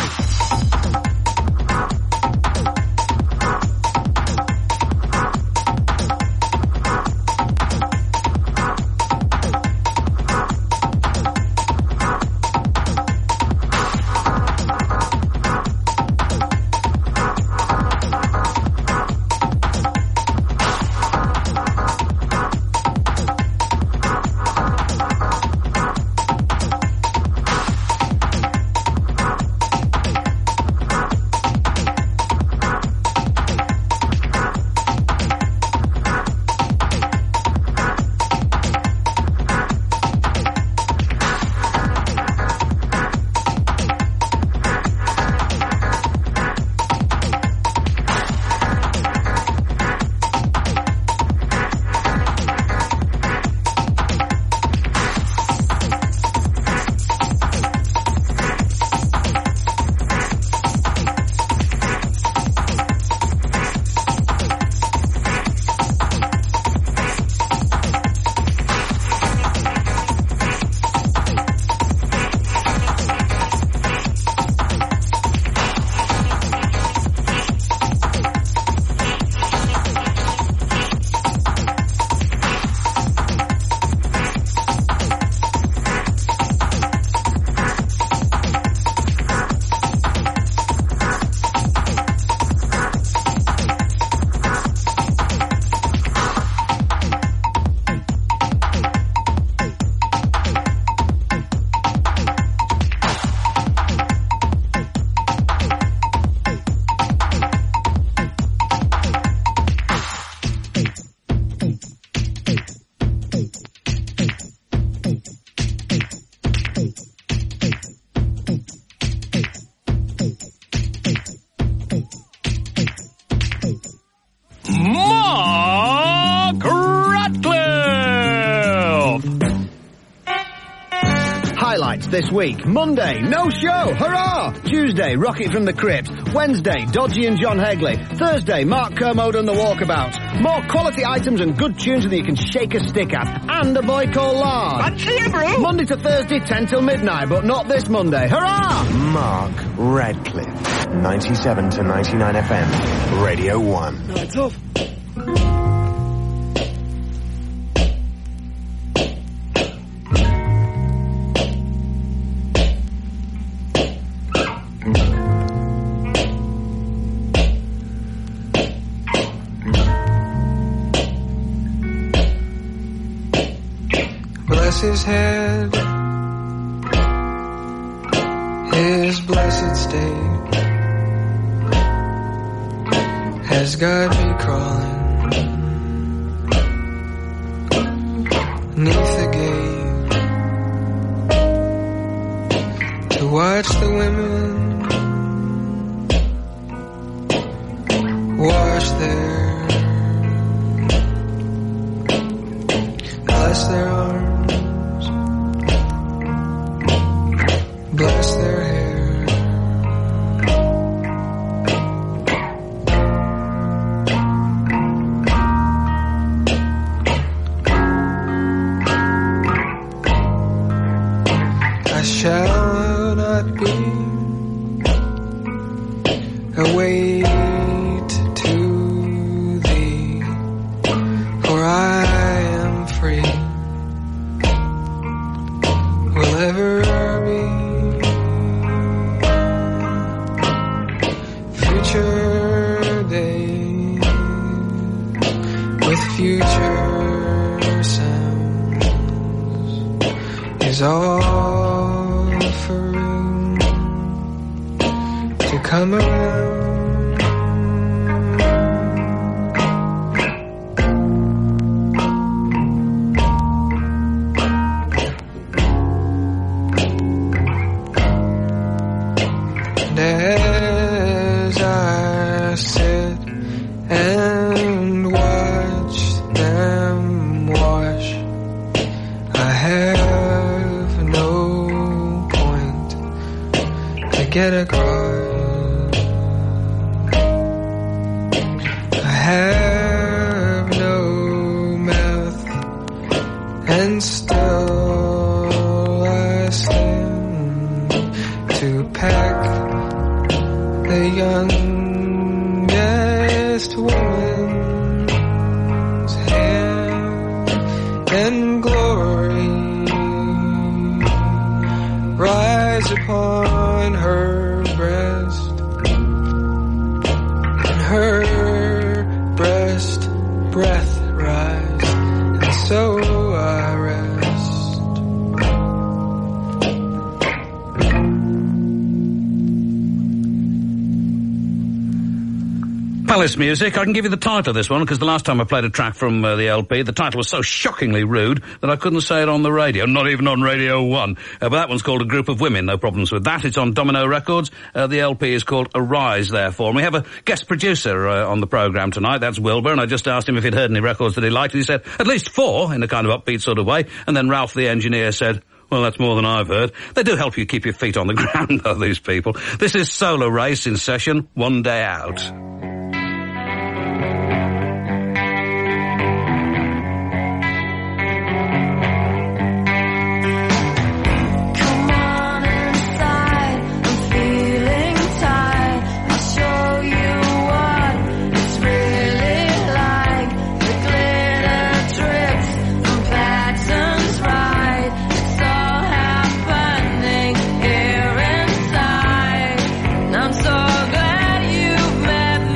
highlights this week. Monday, no show, hurrah! Tuesday, Rocket from the Crypt. Wednesday, Dodgy and John Hegley. Thursday, Mark Kermode and the Walkabouts. More quality items and good tunes that you can shake a stick at. And a boy called Lard. I'd see you, bro. Monday to Thursday, ten till midnight, but not this Monday. Hurrah! Mark Radcliffe, ninety-seven to ninety-nine F M, Radio one. Nights off. Bless his head, his blessed state has got me crawling neath the gate to watch the women wash their, bless their arms, bless their hair. I shall not be a weight to thee, for I am free, will ever be. Future days with future sounds is offering to come around. And as I sit and watch them wash, I have no point to get across. I have no mouth, and still I stand to pack the youngest woman's hand, and glory rise upon her breast, and her breast breath rise, and so I rest. Palace Music. I can give you the title of this one, because the last time I played a track from uh, the L P, the title was so shockingly rude that I couldn't say it on the radio, not even on Radio one. Uh, but that one's called A Group of Women, no problems with that. It's on Domino Records. Uh, the L P is called Arise, therefore. And we have a guest producer uh, on the programme tonight, that's Wilbur, and I just asked him if he'd heard any records that he liked, and he said, at least four, in a kind of upbeat sort of way. And then Ralph, the engineer, said, well, that's more than I've heard. They do help you keep your feet on the ground, though, these people. This is Solar Race in session, One Day Out. I'm so glad you've met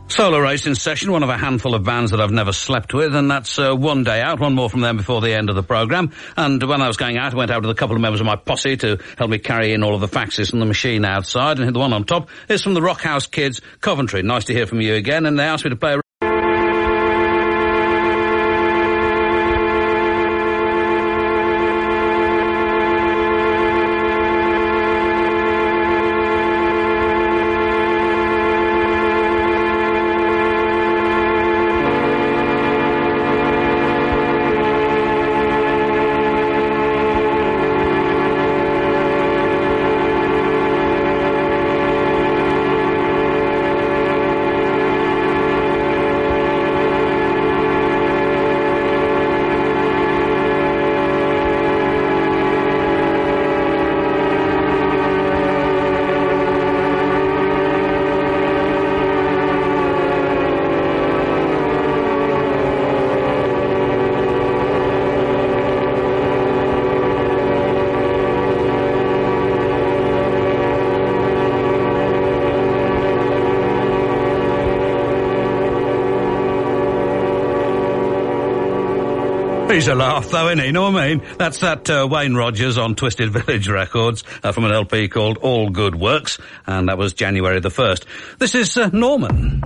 Solar Race in session, one of a handful of bands that I've never slept with, and that's uh, One Day Out, one more from them before the end of the programme. And when I was going out, I went out with a couple of members of my posse to help me carry in all of the faxes from the machine outside, and the one on top is from the Rockhouse Kids, Coventry. Nice to hear from you again, and they asked me to play a He's a laugh, though, isn't he? You know what I mean? That's that uh, Wayne Rogers on Twisted Village Records uh, from an L P called All Good Works, and that was January the first. This is uh, Norman.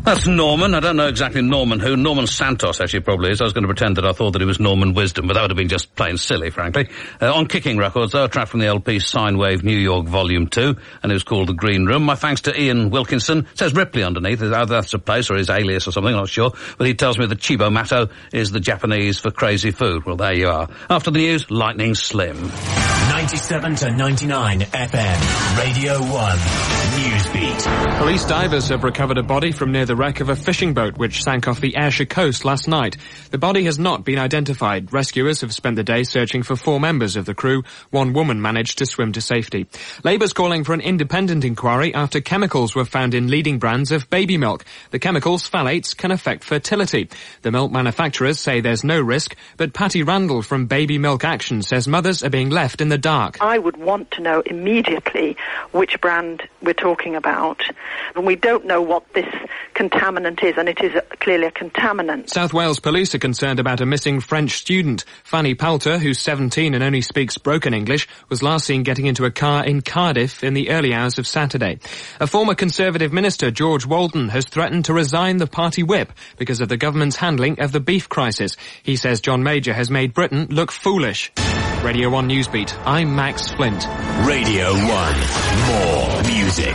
That's Norman. I don't know exactly Norman who. Norman Santos, actually, probably is. I was going to pretend that I thought that he was Norman Wisdom, but that would have been just plain silly, frankly. Uh, on Kicking Records, though, a track from the L P Sine Wave New York Volume two, and it was called The Green Room. My thanks to Ian Wilkinson. It says Ripley underneath. Either that's a place or his alias or something, I'm not sure. But he tells me that Chibo Matto is the Japanese for crazy food. Well, there you are. After the news, Lightning Slim. ninety-seven to ninety-nine F M, Radio one, Newsbeat. Police divers have recovered a body from near the wreck of a fishing boat which sank off the Ayrshire coast last night. The body has not been identified. Rescuers have spent the day searching for four members of the crew. One woman managed to swim to safety. Labour's calling for an independent inquiry after chemicals were found in leading brands of baby milk. The chemicals, phthalates, can affect fertility. The milk manufacturers say there's no risk, but Patty Randall from Baby Milk Action says mothers are being left in the dark. I would want to know immediately which brand we're talking about. And we don't know what this contaminant is, and it is a, clearly a contaminant. South Wales police are concerned about a missing French student. Fanny Poulter, who's seventeen and only speaks broken English, was last seen getting into a car in Cardiff in the early hours of Saturday. A former Conservative minister, George Walden, has threatened to resign the party whip because of the government's handling of the beef crisis. He says John Major has made Britain look foolish. Radio one Newsbeat, I'm Max Flint. Radio one, more music.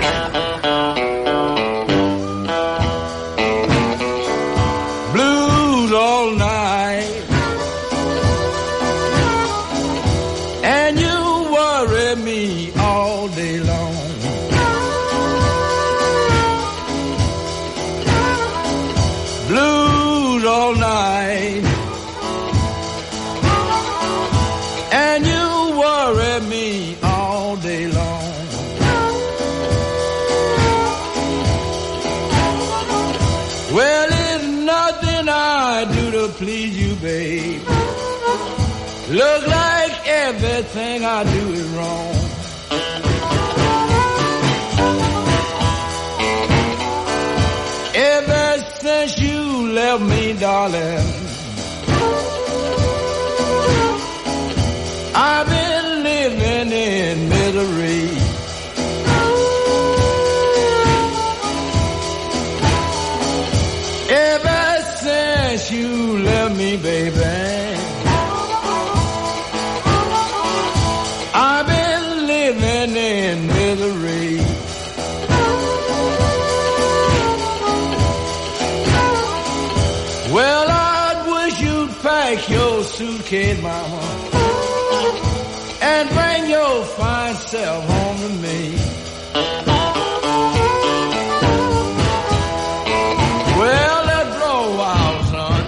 Blues all night, and you worry me all day long. Blues all night, and you worry me all day long. Well, it's nothing I do to please you, babe. Look like everything I do is wrong. Ever since you left me, darling, I've been living in misery. Ever since you left me, baby, I've been living in misery. Well, I wish you'd pack your suitcase, mama, and bring your fine self home to me. Well, let's blow out, son.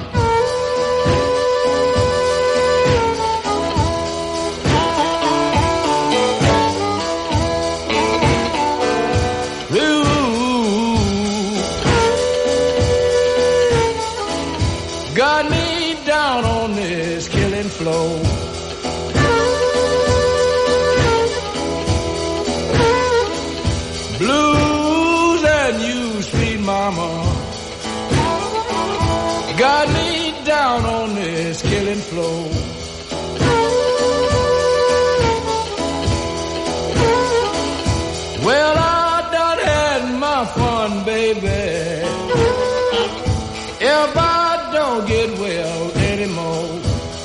Ooh, got me down on this killing floor. Blues and you, sweet mama, got me down on this killing floor. Well, I done had my fun, baby, if I don't get well anymore.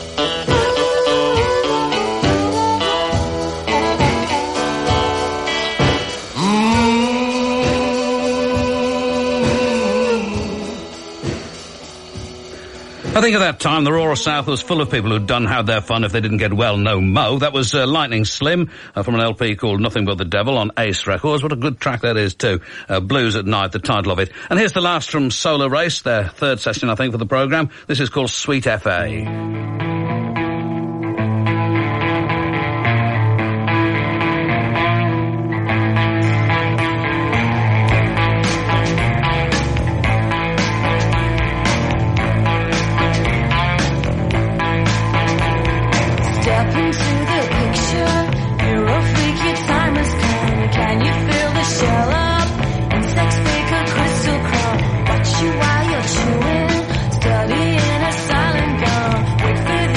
I think at that time the rural South was full of people who'd done had their fun if they didn't get well, no mo. That was uh, Lightning Slim uh, from an L P called Nothing But the Devil on Ace Records. What a good track that is too. Uh, Blues at Night, the title of it. And here's the last from Solar Race, their third session I think for the programme. This is called Sweet F A. While you're chewing, studying a silent gun. Wait for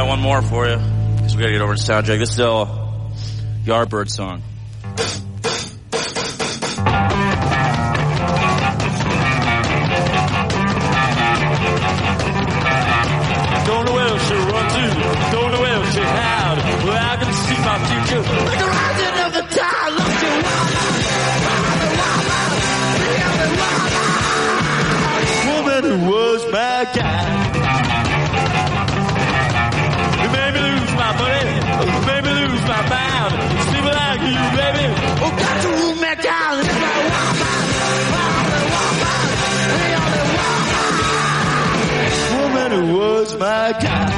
one more for you, because we gotta get over to soundcheck. This is a Yardbird song. Don't know where she'll run to, don't know where she'll hide. Well, I can see my future like the rising of the tide. Look to woman who was my guy. You made me lose my money, you made me lose my mind. It's people like you, baby, oh, got to rule me down. Woman who was my guy.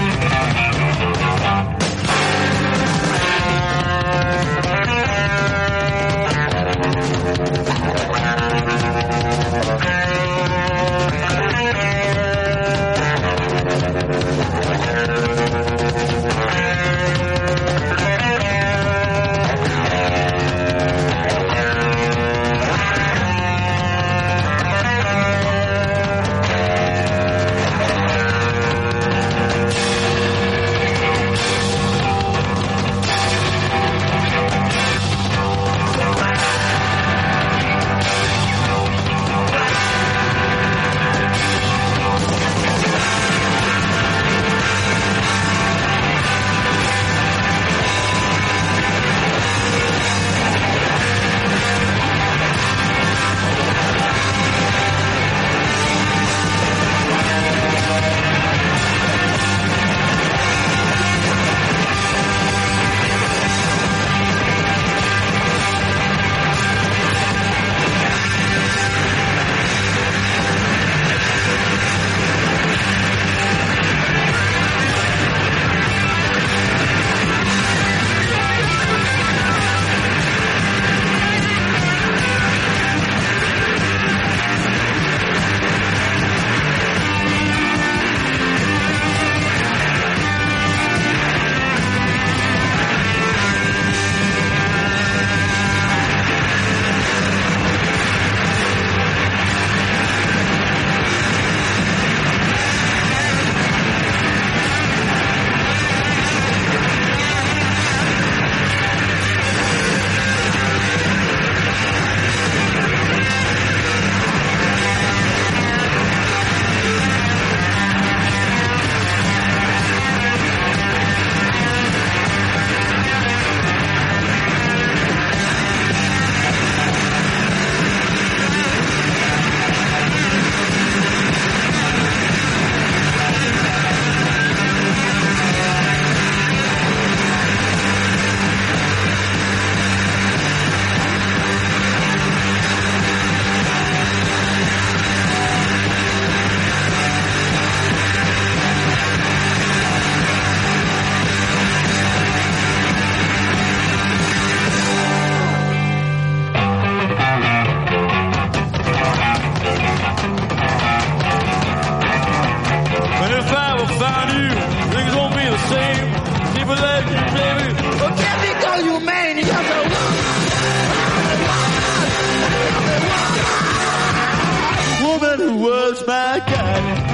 Was my guy.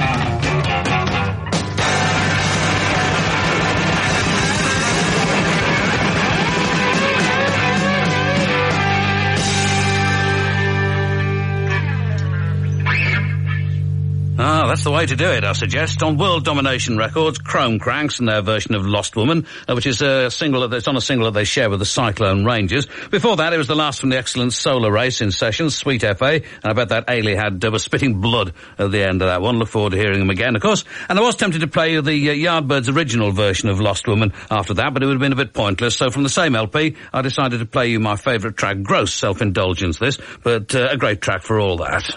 Ah, that's the way to do it, I suggest. On World Domination Records, Chrome Cranks and their version of Lost Woman, uh, which is a single that's on a single that they share with the Cyclone Rangers. Before that, it was the last from the excellent Solar Race in Sessions, Sweet F A, and I bet that Ailey had uh, was spitting blood at the end of that one. Look forward to hearing them again, of course. And I was tempted to play you the uh, Yardbirds' original version of Lost Woman after that, but it would have been a bit pointless. So from the same L P, I decided to play you my favourite track, gross self-indulgence this, but uh, a great track for all that.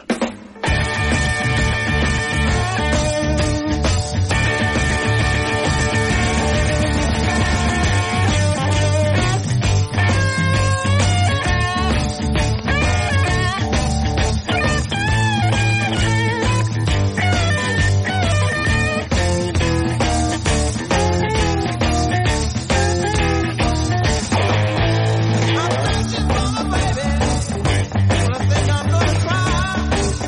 Baby, I think I'm gonna cry.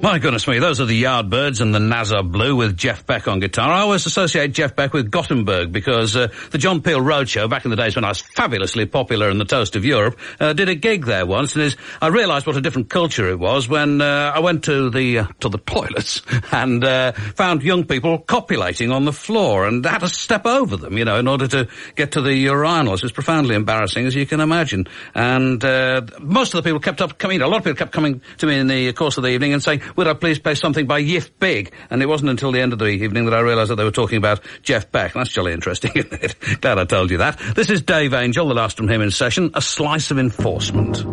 My goodness me, those are the Yardbirds and the Nazar Blue with Jeff Beck on guitar. I always associate Jeff Beck with Gothenburg because uh, the John Peel Roadshow, back in the days when I was fabulously popular in the toast of Europe, uh, did a gig there once, and is, I realised what a different culture it was when uh, I went to the uh, to the toilets and uh, found young people copulating on the floor and had to step over them, you know, in order to get to the urinals. It was profoundly embarrassing, as you can imagine. And uh, most of the people kept up coming, a lot of people kept coming to me in the course of the evening and saying, would I please play something by Yif Big? And it wasn't until the end of the evening that I realised that they were talking about Jeff Beck. That's jolly interesting, isn't it? Glad I told you that. This is Dave Angel, the last from him in session, A Slice of Enforcement.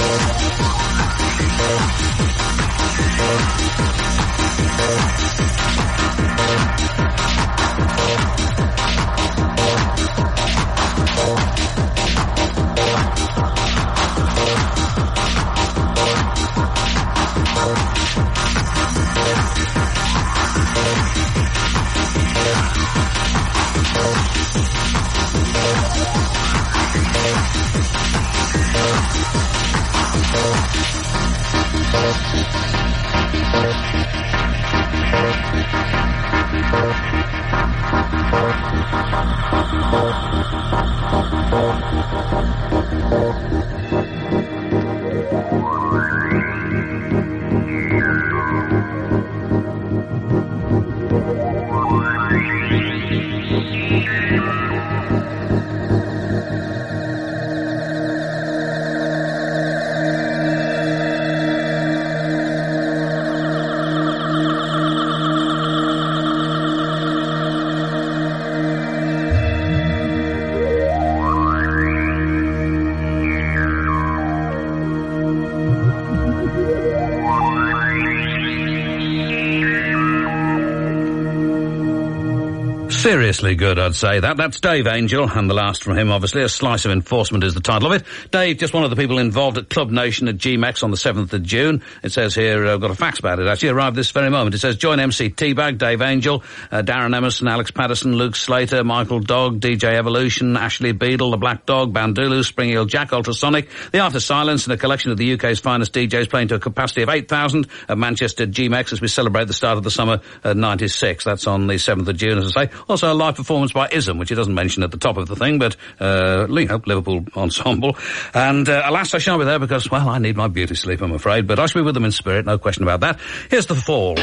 Seriously good, I'd say that. That's Dave Angel, and the last from him, obviously. A Slice of Enforcement is the title of it. Dave, just one of the people involved at Club Nation at G MEX on the seventh of June. It says here, I've got a fax about it, actually, arrived this very moment. It says, join M C Teabag, Dave Angel, uh, Darren Emerson, Alex Patterson, Luke Slater, Michael Dog, D J Evolution, Ashley Beadle, The Black Dog, Bandulu, Spring Heel Jack, Ultrasonic, The Art of Silence, and a collection of the U K's finest D Js playing to a capacity of eight thousand at Manchester G MEX as we celebrate the start of the summer of ninety-six. That's on the seventh of June, as I say. Also a live performance by Ism, which he doesn't mention at the top of the thing, but, uh, you know, Liverpool ensemble. And, uh, alas, I shan't be there because, well, I need my beauty sleep, I'm afraid, but I shall be with them in spirit, no question about that. Here's The Fall.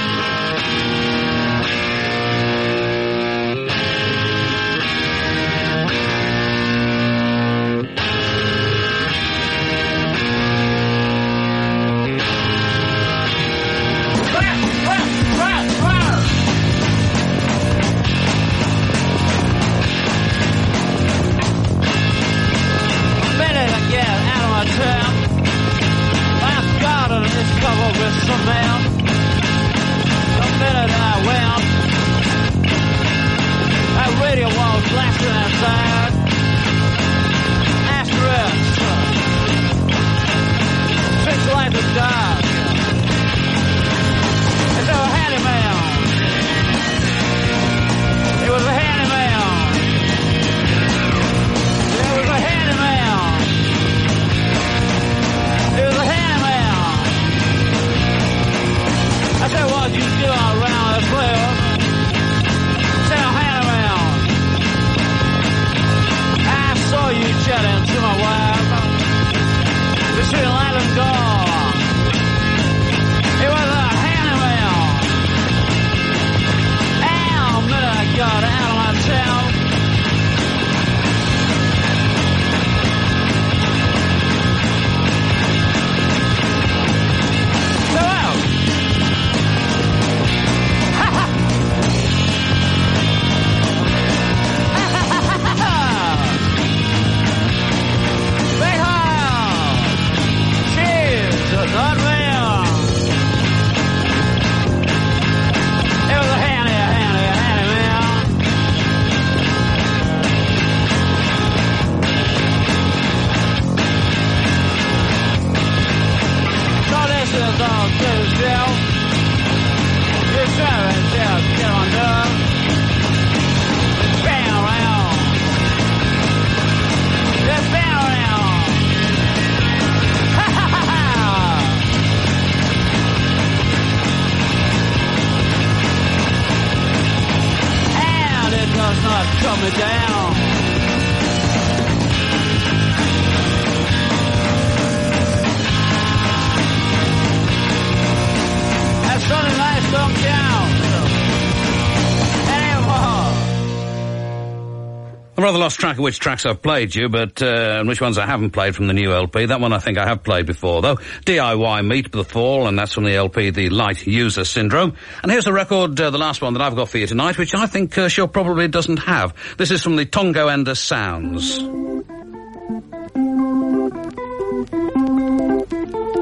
I've rather lost track of which tracks I've played you, but, uh, and which ones I haven't played from the new L P. That one I think I have played before, though. D I Y Meet The Fall, and that's from the L P, The Light User Syndrome. And here's a record, uh, the last one that I've got for you tonight, which I think uh, Shaw probably doesn't have. This is from the Tongo Ender Sounds.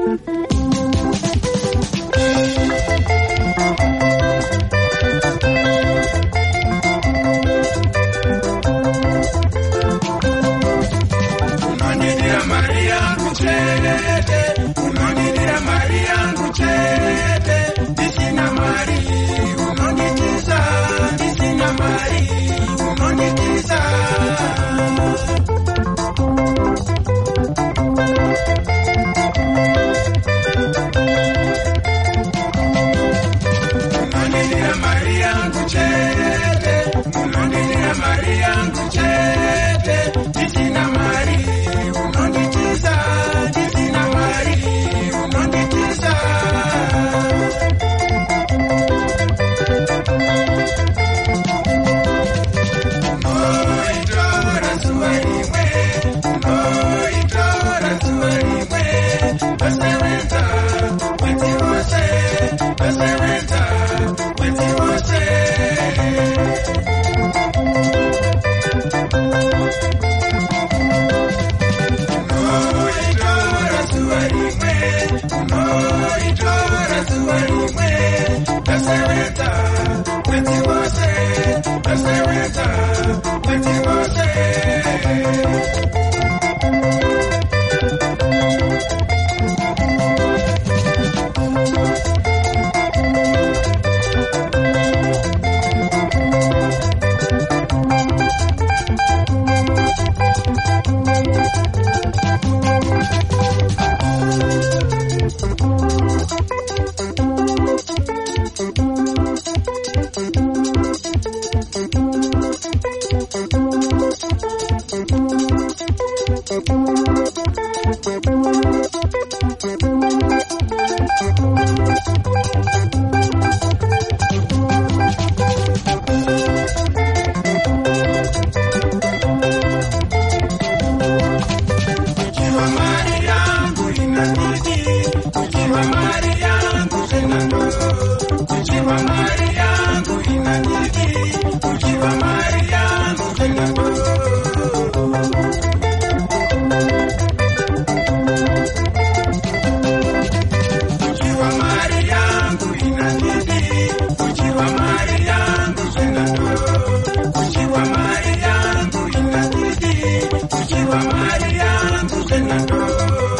Unondidira mari yangu chete, unondidira mari yangu chete, ndisina mari, unonditiza, ndisina mari, unonditiza. Unondidira mari yangu chete, unondidira mari yangu chete, ndisina mari. Unonditiza, ndisina mari, unonditiza. Noitora zuwa rimwe, noitora zuwa rimwe, basewenza, weti wose, basewenza, weti wose. Noitora zuwa rimwe, noitora zuwa rimwe, basewenza, weti wose, basewenza, weti wose. Ukiwa mali yangu inanidi, ukiwa mali yangu zinando, ukiwa mali yangu inanidi, ukiwa mali yangu zinando. Ukiwa mali yangu inanidi, ukiwa mali yangu zinando, ukiwa mali yangu inanidi, ukiwa mali yangu zinando.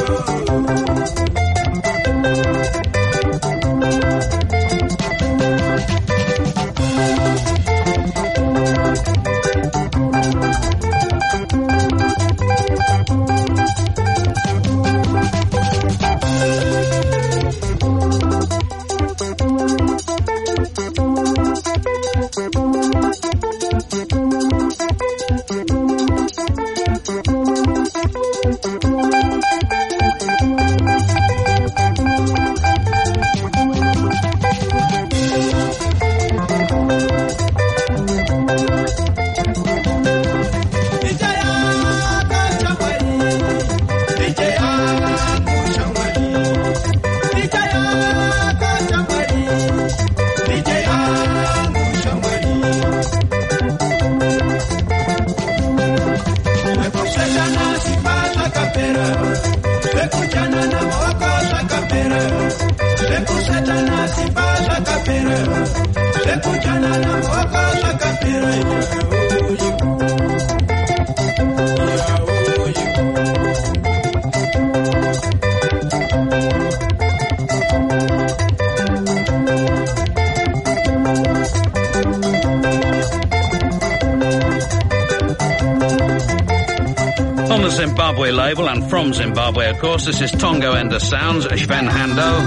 On the Zimbabwe label and from Zimbabwe, of course, this is Tongo Ender Sounds, Sven Hando.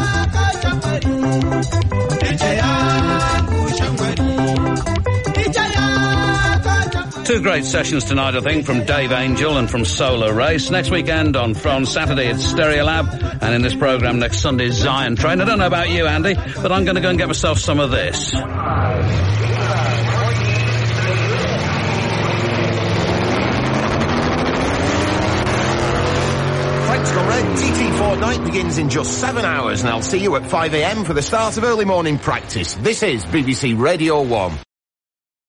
Two great sessions tonight, I think, from Dave Angel and from Solar Race. Next weekend on, on Saturday it's Stereolab, and in this programme next Sunday is Zion Train. I don't know about you, Andy, but I'm going to go and get myself some of this. Thanks, Conrad. T T Fortnight begins in just seven hours, and I'll see you at five a m for the start of early morning practice. This is B B C Radio one.